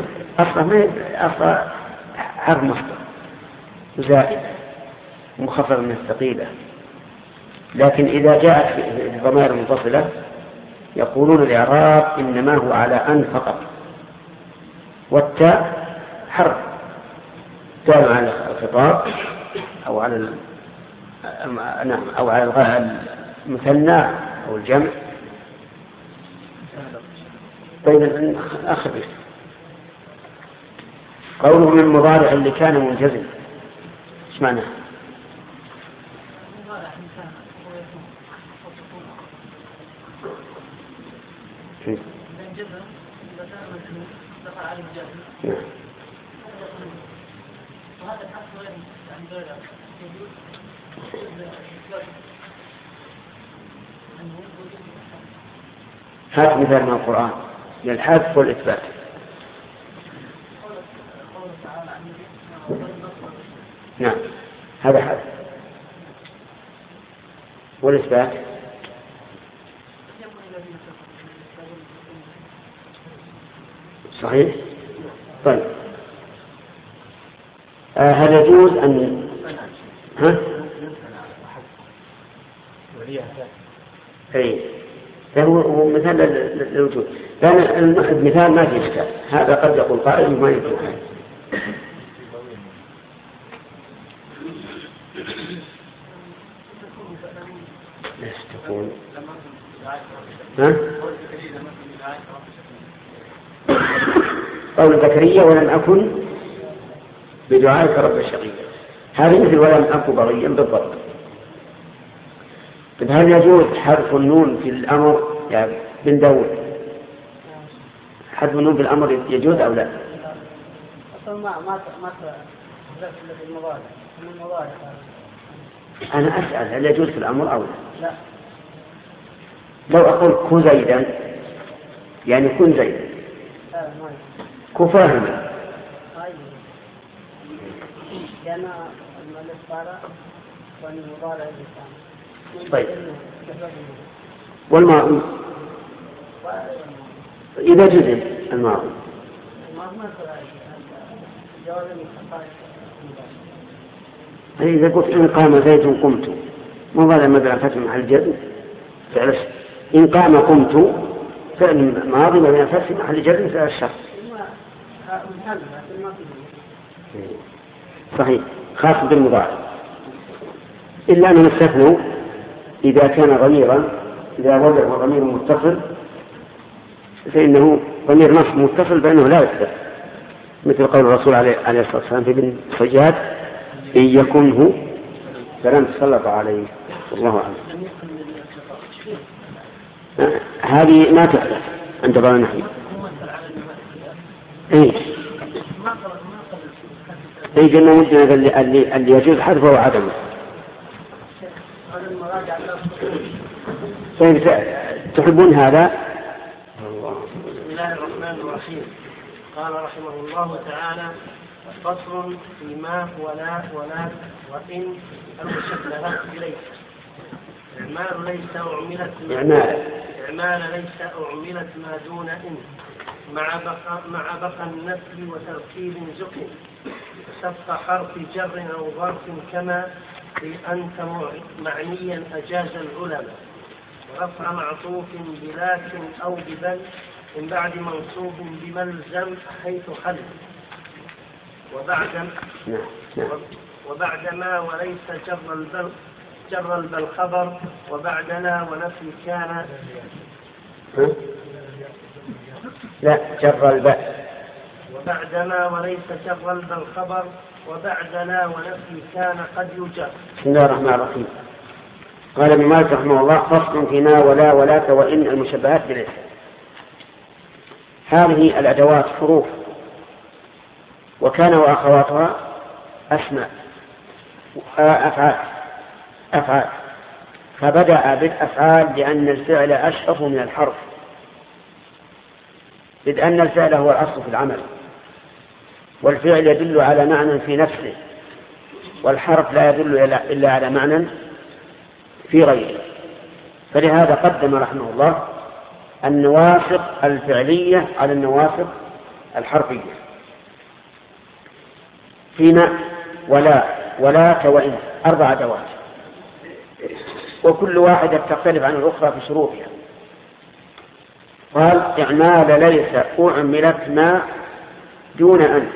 أصلا حرف مصدر زائد مخفف من الثقيلة، لكن إذا جاءت في الضمائر المنفصلة يقولون الإعراب إنما هو على أن فقط، والتاء حرف دال على الخطاب أو على أو على المثنى أو الجمع طيب أخذ قوله من مضارع اللي كان منجزم ايش معناه؟ هات مثال من القرآن للحذف والإثبات. نعم هذا حذف والإثبات صحيح. طيب هل يجوز أن أي هو مثال للوجود، لأن المثال ما فيه إشكال، هذا قد يقول قائل ما يقول قائل. ليش تكون قول زكريا ولم أكن بدعائك رب الشقيا، هذا مثل ولم أكن بغيا بالضبط. هل يجوز حذف النون في الأمر يا بن داود؟ حذف النون في الأمر يجوز أو لا؟ أنا أسأل هل يجوز في الأمر أو لا؟ لو أقول كن زيدا يعني كن زيدا كفاهما طيب والماضي إذا جزم الماضي إذا قلت إن قام زيد قمت مو هذا مبني فتح محل الجزم فعل إن قام قمت فعل ماضي مبني فتح محل الجزم فعل الشرط صحيح خاص بالمضارع إلا أن نستثنوا إذا كان ضميرا إذا وضع ضمير متصل فإنه ضمير نصب متصل فإنه لا يحدث، مثل قول الرسول عليه الصلاة والسلام في ابن صياد إن يكنه فلن تسلط عليه. الله أعلم. هذه ما تحدث عند بعض النحو. أي قلنا ودنا اللي يجوز حذفه وعدمه. طيب تحبون هذا؟ بسم الله الرحمن الرحيم. قال رحمه الله تعالى فصل في ما ولا وإن المشبهات بليس. إعمال ليس أعملت ما دون إن مع بقى النفي وتركيب زكي سبق حرف جر أو ظرف كما في أنت معنيا أجاز العلماء ورفع معطوف بلكن أو ببل من بعد منصوب بملزم حيث حل وبعد ما وليس جر البل خبر وبعد لا ونفي كان لا جر الباء وبعد ما وليس جر البل خبر وبعد لا ونفي كان قد يجر. بسم الله الرحمن الرحيم. قال ابن مالك رحمه الله فصل في ما ولا ولاك وإن المشبهات بليس. هذه الأدوات حروف وكان وأخواتها أسماء أفعال فبدأ بالأفعال لأن الفعل أشرف من الحرف، إذ أن الفعل هو الأصل في العمل والفعل يدل على معنى في نفسه والحرف لا يدل إلا على معنى في غيره، فلهذا قدم رحمه الله النواسق الفعلية على النواسق الحرفية. فيما ولا وإن 4 أدوات وكل واحدة تختلف عن الأخرى في شروطها. قال إعمال ليس أعملت ما دون أن،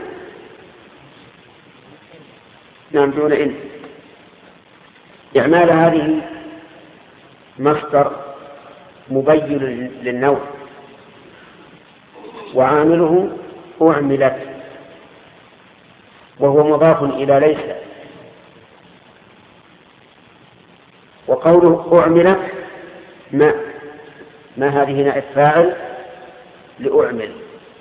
نعم دون إن. إعمال هذه مصدر مبين للنوع وعامله أعملت، وهو مضاف إلى ليس. وقوله أعملت ما هذه نائب فاعل لأعمل.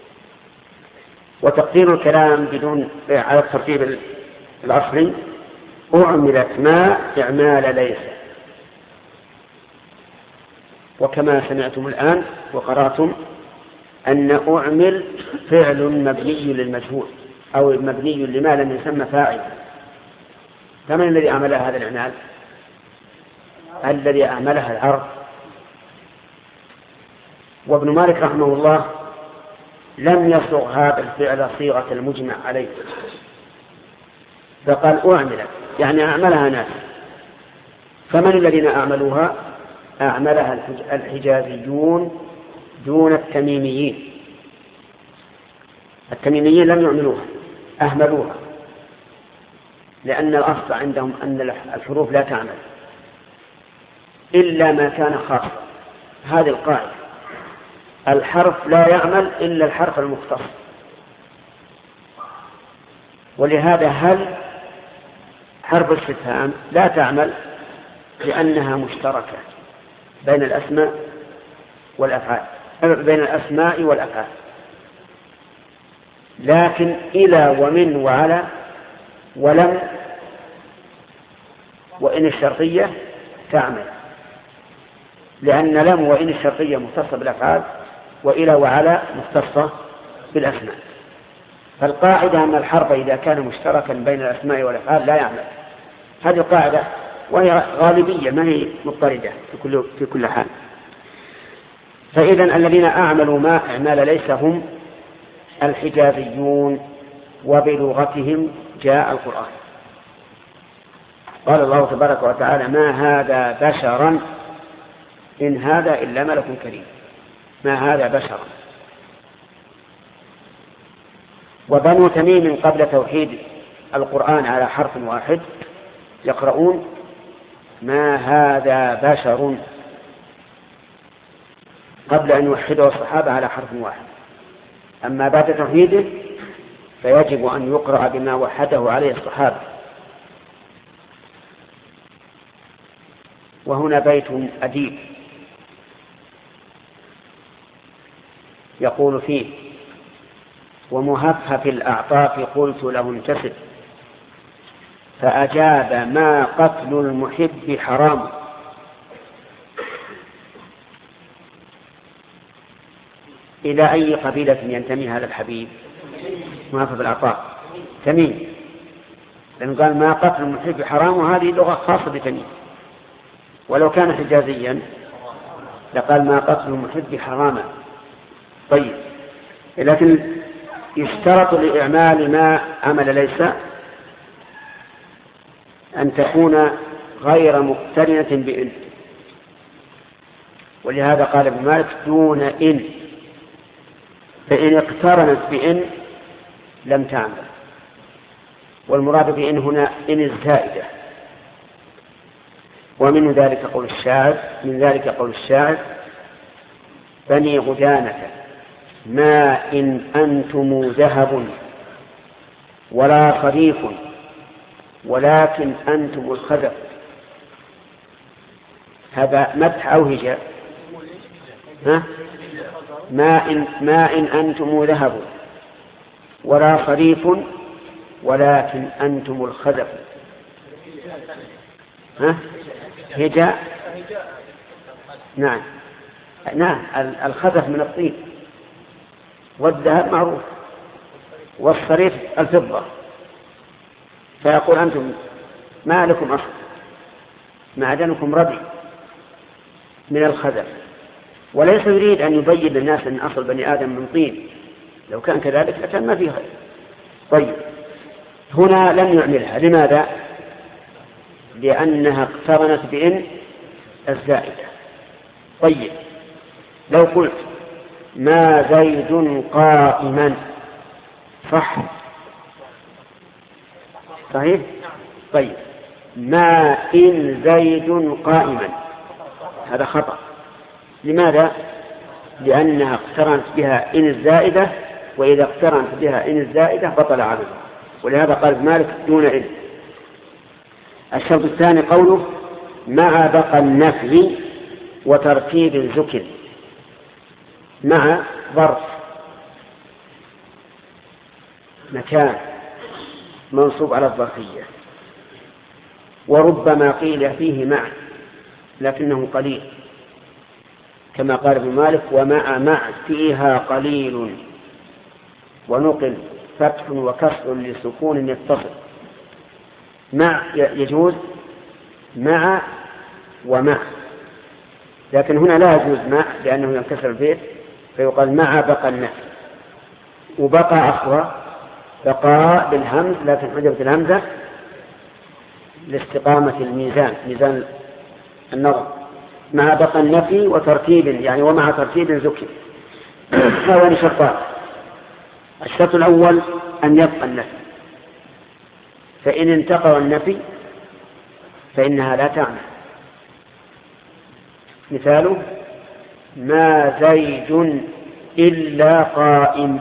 وتقدير الكلام بدون على الترتيب الأصلي أعملت ما إعمال ليس. وكما سمعتم الآن وقرأتم أن أعمل فعل مبني للمجهول أو مبني لما لم يسمى فاعل. فمن الذي أعمل هذا الإعمال؟ الذي أعملها العرب. وابن مالك رحمه الله لم يصغ هذا الفعل صيغة المجمع عليه، فقال أعملت يعني أعملها ناس. فمن الذين أعملوها؟ أعملها الحجازيون دون التميميين. التميميين لم يعملوها، أهملوها، لأن الأصل عندهم أن الحروف لا تعمل إلا ما كان خاصا. هذه القاعدة، الحرف لا يعمل إلا الحرف المختص. ولهذا هل حرف الاستفهام لا تعمل لأنها مشتركة بين الأسماء والأفعال، بين الأسماء والأفعال. لكن إلى ومن وعلى ولم وإن الشرطية تعمل، لأن لم وإن الشرطية مختصة بالأفعال، وإلى وعلى مختصة بالأسماء. فالقاعدة أن الحرف إذا كان مشتركا بين الأسماء والأفعال لا يعمل. هذه القاعدة، وهي غالبية ما هي مضطردة في كل حال. فإذا الذين أعملوا ما إعمال ليس هم الحجازيون، وبلغتهم جاء القرآن. قال الله تبارك وتعالى: ما هذا بشرا إن هذا إلا ملك كريم. ما هذا بشرا. وبنو تميم قبل توحيد القرآن على حرف واحد يقرؤون: ما هذا بشر، قبل أن يوحده الصحابة على حرف واحد. أما بعد توحيده فيجب أن يقرأ بما وحده عليه الصحابة. وهنا بيت أديب يقول فيه: ومهفهف الأعطاف قلت له انتسب، فأجاب: ما قتل المحب حرام. إلى أي قبيلة ينتمي هذا الحبيب؟ مهفهف الأعطاف تميم، لأنه قال: ما قتل المحب حرام، وهذه لغة خاصة بتميم. ولو كان حجازيا لقال: ما قتل المحب حراما. طيب، لكن يشترط لإعمال ما عمل ليس أن تكون غير مقترنة بإن. ولهذا قال ابن مالك: دون إن، فإن اقترنت بإن لم تعمل. والمراد بإن هنا إن الزائدة. ومن ذلك قول الشاعر: بني غدانة ما إن أنتم ذهب ولا صريف ولكن أنتم الخذف. هذا مدح أو هجاء؟ ما إن أنتم ذهب ولا صريف ولكن أنتم الخذف. هجاء. نعم الخذف من الطين، والذهب معروف، والصريف الفضة. فيقول: أنتم ما لكم أصل، معدنكم ردي من الخذف. وليس يريد أن يبين للناس أن أصل بني آدم من طين، لو كان كذلك لكان ما فيها. طيب، هنا لم يعملها. لماذا؟ لأنها اقترنت بإن الزائدة. طيب، لو قلت: ما زيد قائما، صحيح؟ طيب، ما إن زيد قائما، هذا خطأ. لماذا؟ لأنها اقترنت بها إن الزائدة، وإذا اقترنت بها إن الزائدة بطل عملها، ولهذا قال مالك دون علم. الشرط الثاني قوله مع بقى النفي وترتيب ذكر. مع ظرف مكان منصوب على الظرفية، وربما قيل فيه مع لكنه قليل، كما قال ابن مالك ومع فيها قليل، ونقل فتح وكسر لسكون يتصل. مع يجوز مع ومع، لكن هنا لا يجوز مع لأنه ينكسر البيت، فيقال مع بقى النفي. وبقى أخوة بقاء بالهمز، لكن حجبت الهمزة لاستقامة الميزان، ميزان النظر. مع بقى النفي وترتيب، يعني ومع ترتيب ذكر. هذان شرطان. الشرط الأول أن يبقى النفي، فإن انتقض النفي فإنها لا تعمل. مثاله ما زيد إلا قائم،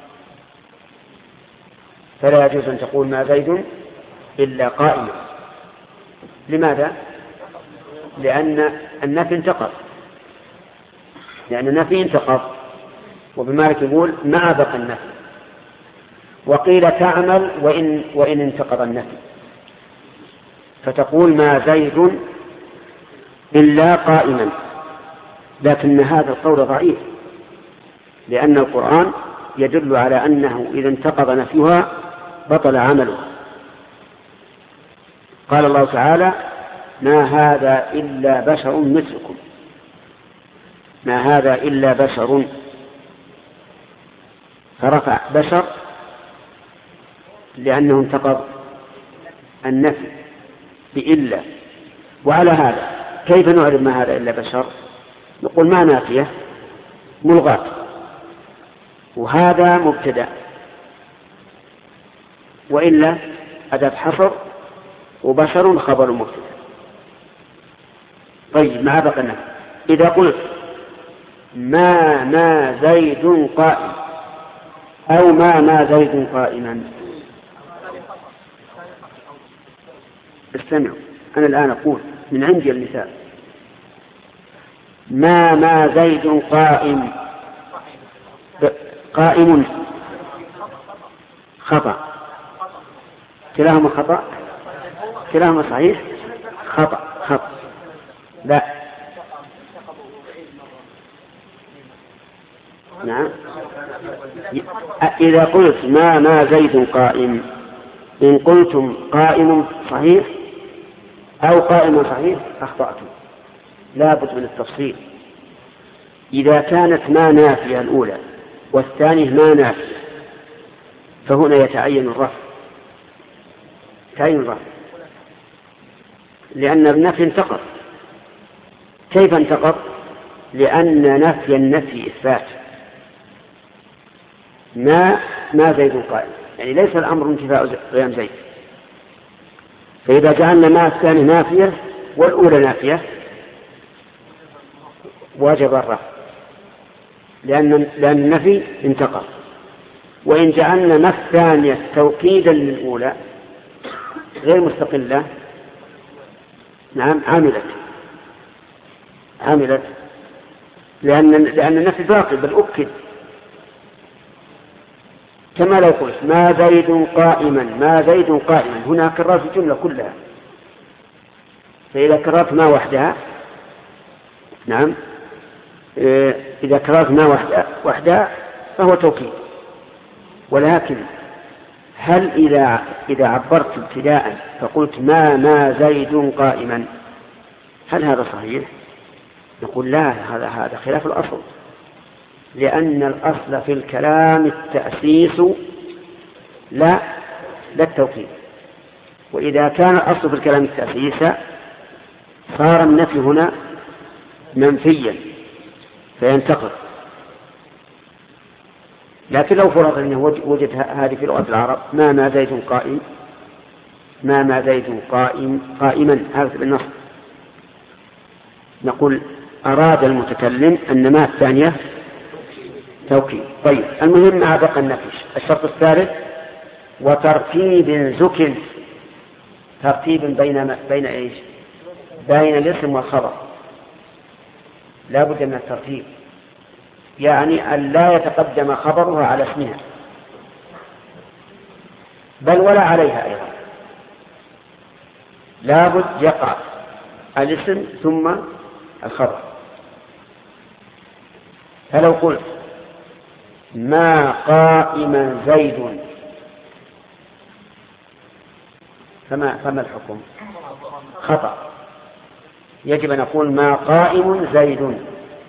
فلا يجوز أن تقول ما زيد إلا قائم. لماذا؟ لأن النفي انتقض، لأن النفي انتقض. وبمالك يقول مع بقى النفي. وقيل تعمل وإن انتقض النفي، فتقول ما زيد إلا قائما، لكن هذا القول ضعيف، لأن القرآن يدل على أنه إذا انتقض نفيها بطل عمله. قال الله تعالى ما هذا إلا بشر مثلكم، ما هذا إلا بشر، فرفع بشر لأنه انتقض النفي بإلا. وعلى هذا كيف نعرف ما هذا إلا بشر؟ نقول ما نافية ملغاة، وهذا مبتدأ، وإلا أداة حصر، وبشر خبر مبتدأ. طيب مع بقى النفي. إذا قلت ما زيد قائم أو ما زيد قائما، استمعوا أنا الآن أقول من عندي المثال ما زيد قائم، قائم خطأ، كلاهما خطأ، كلاهما صحيح، خطأ لا. نعم إذا قلت ما زيد قائم، إن قلتم قائم صحيح أو قائم صحيح أخطأتم، لا بد من التفصيل. إذا كانت ما نافية الأولى والثانية ما نافية فهنا يتعين الرفع، تعين الرفع، لأن النفي انتقض. كيف انتقض؟ لأن نفي النفي إثبات. ما زيد قائم، يعني ليس الأمر انتفاء قيام زيد. فإذا جعلنا ما الثاني نافية والأولى نافية واجب الرفع، لأن النفي انتقض. وإن جعلنا ما الثانية توكيدا للأولى غير مستقلة، نعم عملت لأن النفي باقي بل أكد، كما لو قلت ما زيد قائما، هنا كررت الجملة كلها. فإذا كررت ما وحدها، نعم إذا كررت ما وحدها فهو توكيد. ولكن هل إذا عبرت ابتداء فقلت ما زيد قائما هل هذا صحيح؟ نقول لا، هذا خلاف الأصل، لأن الأصل في الكلام التأسيس لا التوكيد. وإذا كان الأصل في الكلام التأسيس صار النفي هنا منفيا فينتقض. لكن لو فرض أنه وجد هذه في لغة العرب ما زيد قائم، ما زيد قائما، هذا بالنص، نقول أراد المتكلم أن ما الثانية توكيد. طيب المهم مع بقى النفي. الشرط الثالث وترتيب زك، ترتيب بين ايش؟ بين الاسم والخبر، لا بد من الترتيب، يعني أن لا يتقدم خبرها على اسمها بل ولا عليها أيضا، لا بد يقع الاسم ثم الخبر. فلو قلت ما قائما زيد فما الحكم؟ خطأ، يجب أن نقول ما قائم زيد،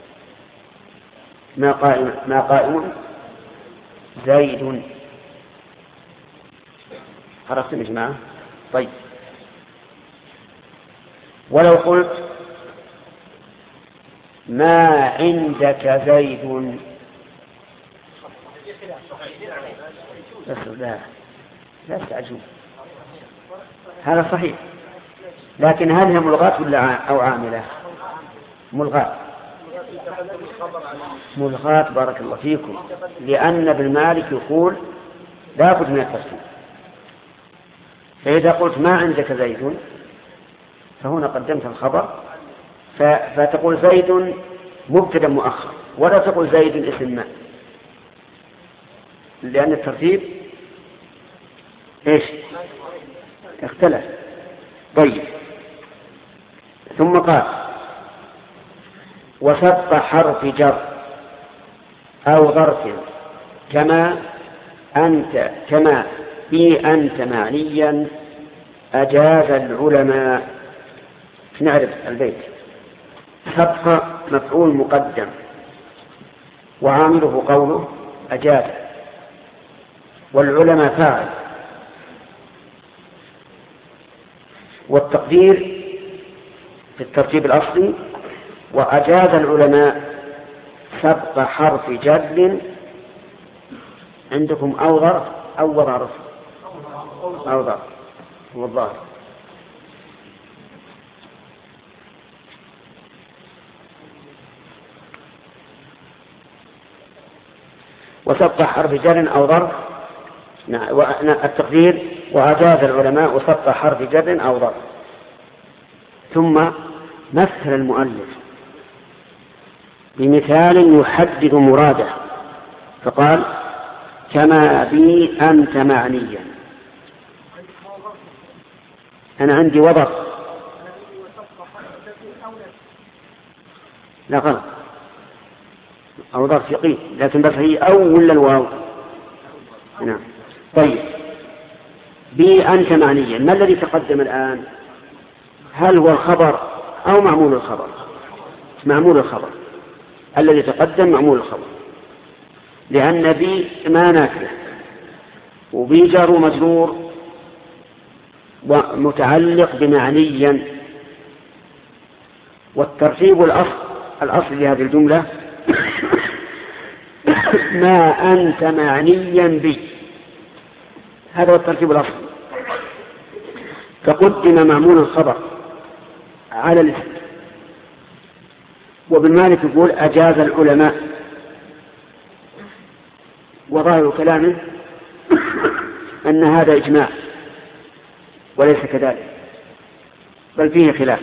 ما قائم زيد. عرفتم يا جماعة؟ طيب ولو قلت ما عندك زيد لا استعجلوا، هذا صحيح، لكن هل هي ملغاة ولا أو عاملة؟ ملغاة. ملغاة بارك الله فيكم، لأن ابن مالك يقول لا بد من الترتيب. فإذا قلت ما عندك زيد فهنا قدمت الخبر، فتقول زيد مبتدا مؤخر، ولا تقول زيد اسم ما، لأن الترتيب ايش؟ اختلف. طيب ثم قال وسبق حرف جر أو ظرف كما في أنت معنيا أجاز العلماء. نعرف البيت. سبق مفعول مقدم وعامله قوله أجاز، والعلماء فاعل، والتقدير في الترتيب الأصلي وأجاز العلماء سبق حرف جر عندكم أو ظرف أو ظرف أو ظرف هو الظاهر. وسبق حرف جر أو ظرف، التقدير وأجاز العلماء سبق حرف جر أو ظرف. ثم مثل المؤلف بمثال يحدد مراده فقال كما بي أنت معنيا. أنا عندي وضع لا غلط أو ظرف يقين، لكن بس هي أو ولا الواو؟ نعم. طيب بي أنت معنيا، ما الذي تقدم الآن؟ هل هو الخبر أو معمول الخبر؟ معمول الخبر الذي تقدم معمول الخبر، لأن بي ما نافلة وبي جار ومجرور ومتعلق بمعنيا، والترتيب الأصل لهذه الجملة ما أنت معنيا بي، هذا هو الترتيب الأصلي، فقدم معمول الخبر على الاسم. وابن مالك يقول أجاز العلماء، وظاهر كلامه أن هذا إجماع وليس كذلك، بل فيه خلاف.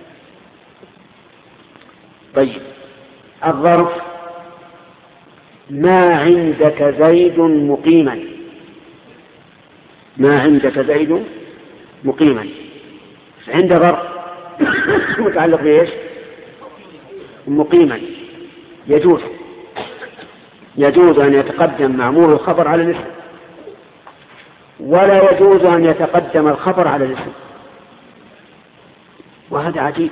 طيب الظرف ما عندك زيد مقيما، ما عندك زيد مقيما، عند ظرف متعلق بإيش؟ مقيما. يجوز أن يتقدم معمول الخبر على الاسم، ولا يجوز أن يتقدم الخبر على الاسم، وهذا عجيب.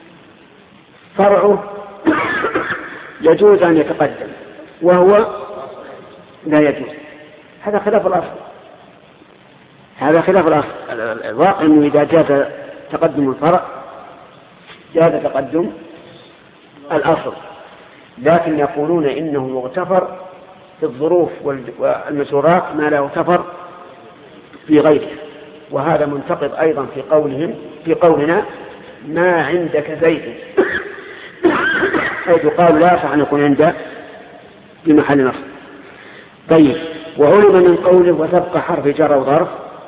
فرعه يجوز أن يتقدم وهو لا يجوز، هذا خلاف الأصل، هذا خلاف الأصل. الواقع أنه إذا جاز تقدم الفرع جاز تقدم الأصل، لكن يقولون إنه مغتفر في الظروف والمسورات ما لا يغتفر في غيره، وهذا منتقد أيضا في قولنا ما عندك زيد، حيث قال لا يصح أن يكون بمحل نصب. طيب، وعلم من قوله وسبق حرف جر وظرف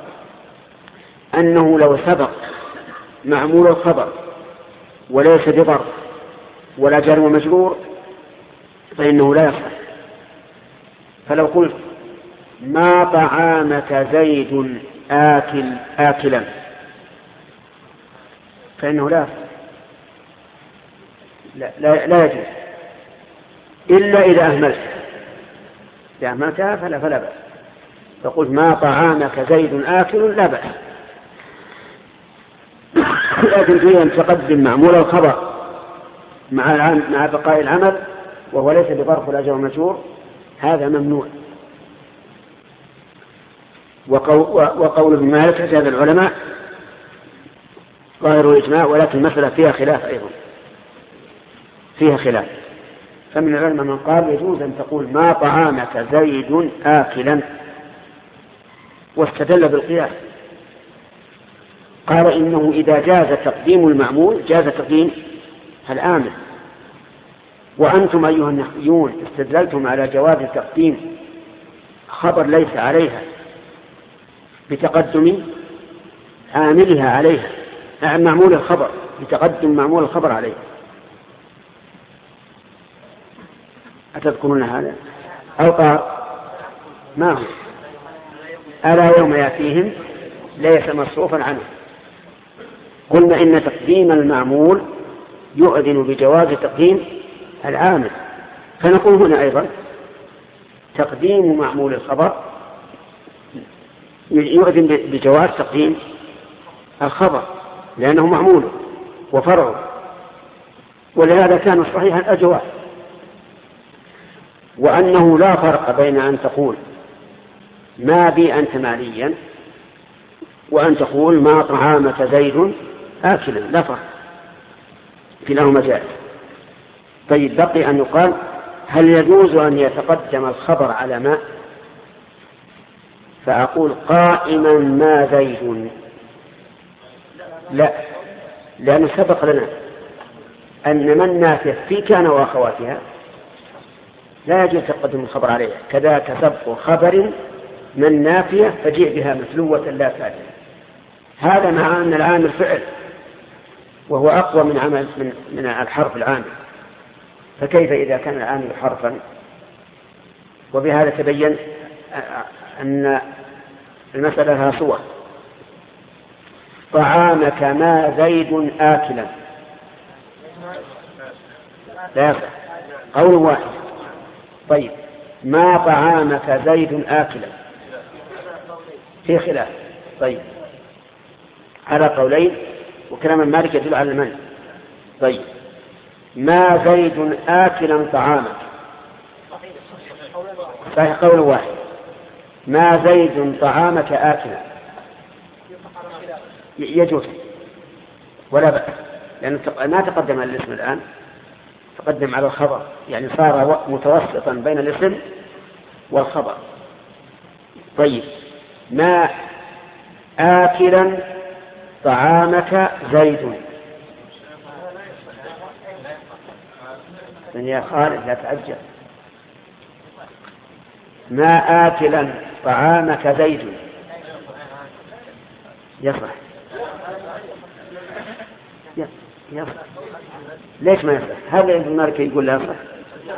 أنه لو سبق معمول الخبر وليس بظرف ولا جر ومجرور فإنه لا يصح. فلو قلت ما طعامك زيد آكلا فإنه لا يصح، لا يجوز إلا إذا أهملتها فلا بأس. فقلت ما طعامك زيد آكل لا بأس، لكن فيه أن تقدم معمول الخبر مع بقاء العمل وهو ليس بظرف ولا جر ومجرور، هذا ممنوع. وقول ابن مالك هذا العلماء ظاهر الإجماع، ولكن المسألة فيها خلاف أيضا، فيها خلاف. فمن العلماء من قال يجوز أن تقول ما طعامك زيد آكلا، واستدل بالقياس، قال إنه إذا جاز تقديم المعمول جاز تقديم العامل. وأنتم أيها النحويون استدللتم على جواز تقديم خبر ليس عليها بتقدم عاملها عليها، معمول الخبر بتقدم معمول الخبر عليها. أتذكرون هذا؟ أو قال ما هو ألا يوم يأتيهم ليس مصروفا عنه. قلنا إن تقديم المعمول يؤذن بجواز تقديم العامل، فنقول هنا أيضا تقديم معمول الخبر يؤذن بجواز تقديم الخبر لأنه معمول وفرعه، ولهذا كان صحيحا الجواز. وأنه لا فرق بين أن تقول ما بي أنت ماليا وأن تقول ما طعامك زيد آكلا، لا فرق، في له مجال. طيب، بقي أن يقال هل يجوز أن يتقدم الخبر على ما؟ فأقول قائما ما زيد، لا، لأنه سبق لنا أن من نافية في كان وأخواتها لا يجوز تقدم الخبر عليها، كذاك سبق خبر من نافية فجيء بها مثلوة لا فائدة. هذا مع أن العامل فعل وهو أقوى من الحرف العامل، فكيف إذا كان العامل حرفا؟ وبهذا تبين أن المسألة لها صور. طعامك ما زيد آكلا لا يصح، قول واحد. طيب، ما طعامك زيد آكلا في خلاف. طيب، على قولين، وكلام مالك يدل على المنع. طيب، ما زيد آكلا طعامك صحيح، قول واحد. ما زيد طعامك آكلا يجوز ولا بأس، لأنه ما تقدم الاسم الآن، تقدم على الخبر، يعني صار متوسطا بين الاسم والخبر. طيب، ما آكلا طعامك زيد، يا خالد لا تعجل. ما آكلا طعامك زيد يصح، يصح. ليش ما يصح؟ هذا ابن مالك يقول لا يصح.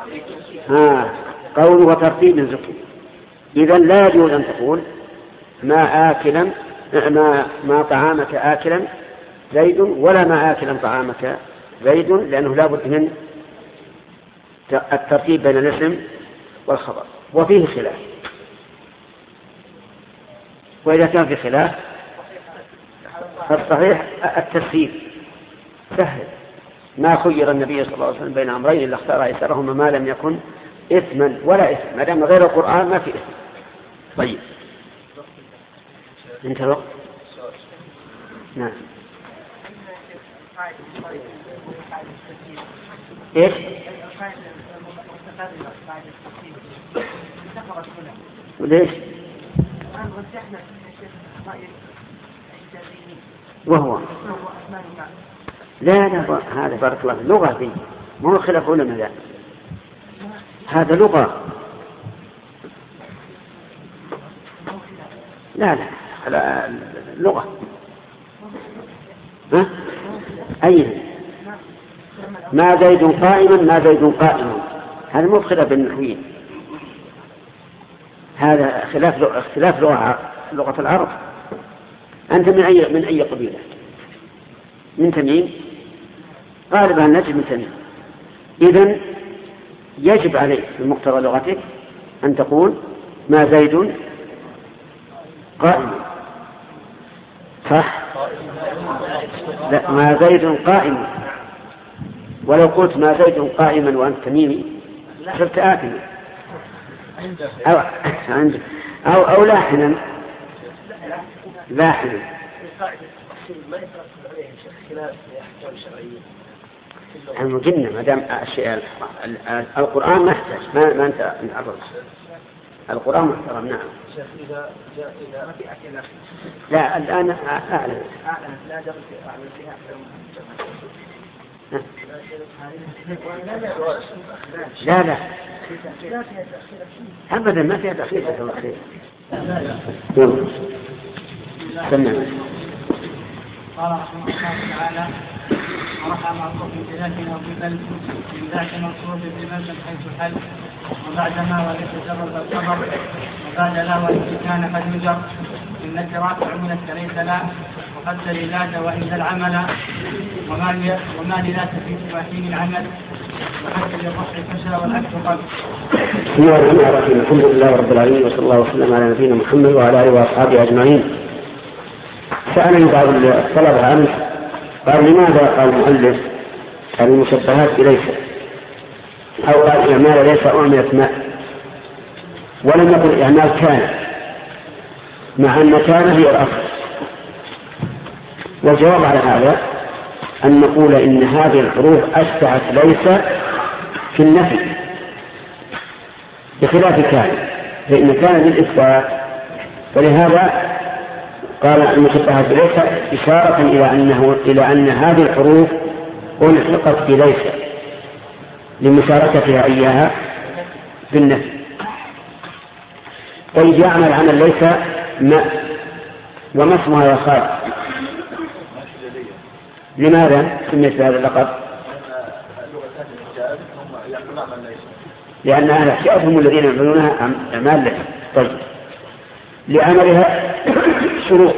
قول وترتيب الذكر. إذن لا يجوز أن تقول ما آكلا ما طعامك آكلا زيد، ولا ما آكلا طعامك زيد، لأنه لا بد من الترتيب بين الاسم والخبر، وفيه خلاف. وإذا كان في خلاف فالصحيح التسهيل سهل. ما خير النبي صلى الله عليه وسلم بين أمرين إلا اختار أيسرهما ما لم يكن إثما ولا إثم، ما دام غير القرآن ما في إثم. طيب، انتهى الوقت. نعم. ايش؟ وليش؟ وهو لا هذا بارك الله لغة دي، مو خلاف علماء، هذا لغة لا لغة. ها؟ أي ما زيد قائما، ما زيد قائما، هذا مو خلاف بالنحويين، هذا اختلاف لغة العرب. أنت من أي قبيلة؟ من تميم، غالبا نجد من تميم. إذن يجب عليك بمقتضى لغتك أن تقول ما زيد قائما، صح؟ لا، ما زيد قائما. ولو قلت ما زيد قائما وأنت تميمي صرت آثما، أو لاحنا. هم قلنا ما دام القرآن ما يحتاج، ما أنت نعرض القرآن محترم. نعم. لا الآن أعلن. لا أبدا ما فيها تأخير. قال رحمه الله تعالى: ورفع معروف بذات او ببل من ذاك مقصود بمن حيث الحل، وبعد ما وليس جرد الخبر، وبعد لا وليس كان قد يجر ان الدراسه عملت فليس لا، وقد للاد وعند العمل، وما للاد في تفاحين العمل، وحتى للرفع فشل والعكس قبل. بسم الله الرحمن الرحيم. الحمد لله رب العالمين، وصلى الله وسلم على نبينا محمد وعلى اله واصحابه اجمعين. سألني بعض الطلبة عنه، قال لماذا قال المؤلف المشبهات بليس، أو قال إعمال ليس أعملت ما، ولم يقل إعمال كان، مع أن كان هي الأصل. والجواب على هذا أن نقول إن هذه الحروف أشبهت ليس في النفي بخلاف كان، فإن كان للإثبات، فلهذا قال المشبهات بليس إشارة إلى أن هذه الحروف ألحقت بليس لمشاركتها إياها بالنفي. طيب يعمل عمل ليس ما، وما اسمها يا خالد؟ لماذا سميت بهذا اللقب؟ لأن أهل الحجاز هم الذين يعملونها أعمال ليس. طيب لعملها شروط.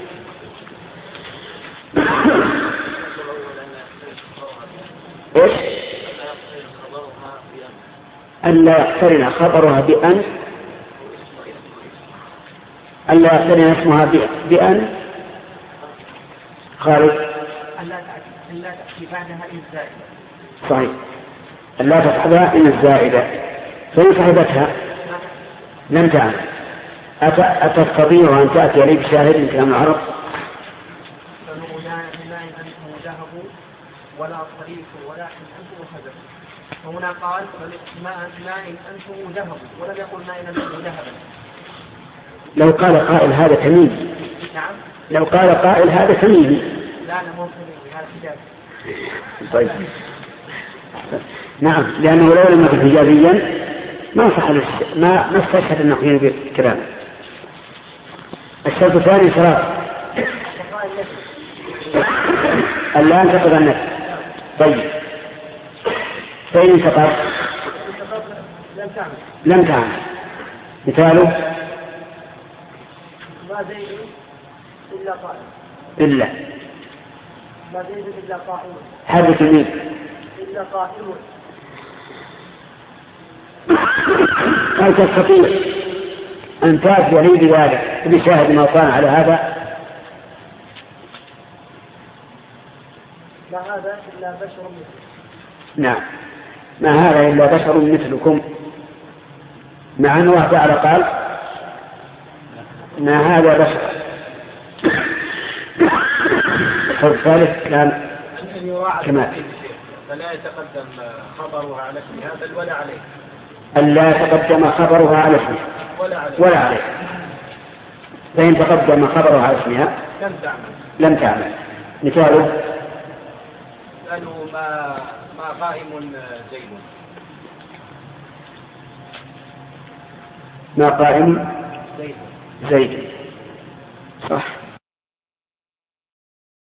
إيش؟ ألا يقترن خبرها بأن، ألا يقترن اسمها بأن. خالد؟ ألا تأتي بعدها إن الزائدة. صحيح، ألا تصحبها إن الزائدة، فإن صحبتها لم تعمل. أتستطيع أن تأتي لي بشاهد من كلام العرب؟ ولا طريق ولا أنتم وهدف. فهنا قال ماء أنتم ذهبوا، ولم يقل ماء أنتم ذهبا. لو قال قائل هذا تميمي. نعم. لو قال قائل هذا تميمي. لا أنا مو تميمي، هذا حجاز. طيب. نعم، لأنه لو لم يكن حجازيا ما استشهد النحويين بالكلام. الشرط الثاني شرط ألا ينتقض النفس. طيب فإن انتقض لم تعمل. مثاله ما زيد إلا قائم. إلا ما زيد إلا قائم. هذا تميم. إلا قائم. هل تستطيع أن تأتي لي بذلك بشاهد ما كان على هذا؟ ما هذا إلا بشر مثلكم. نعم، ما هذا إلا بشر مثلكم، مع أن الله تعالى قال ما هذا بشر. الثالث كان كمال. فلا يتقدم خبرها على اسمها بل ولا عليه. ألا يتقدم خبرها على اسمها ولا عليه. فإن تقدم خبرها على اسمها لم تعمل. مثاله قالوا ما قائم زيد. ما قائم زيد. صح.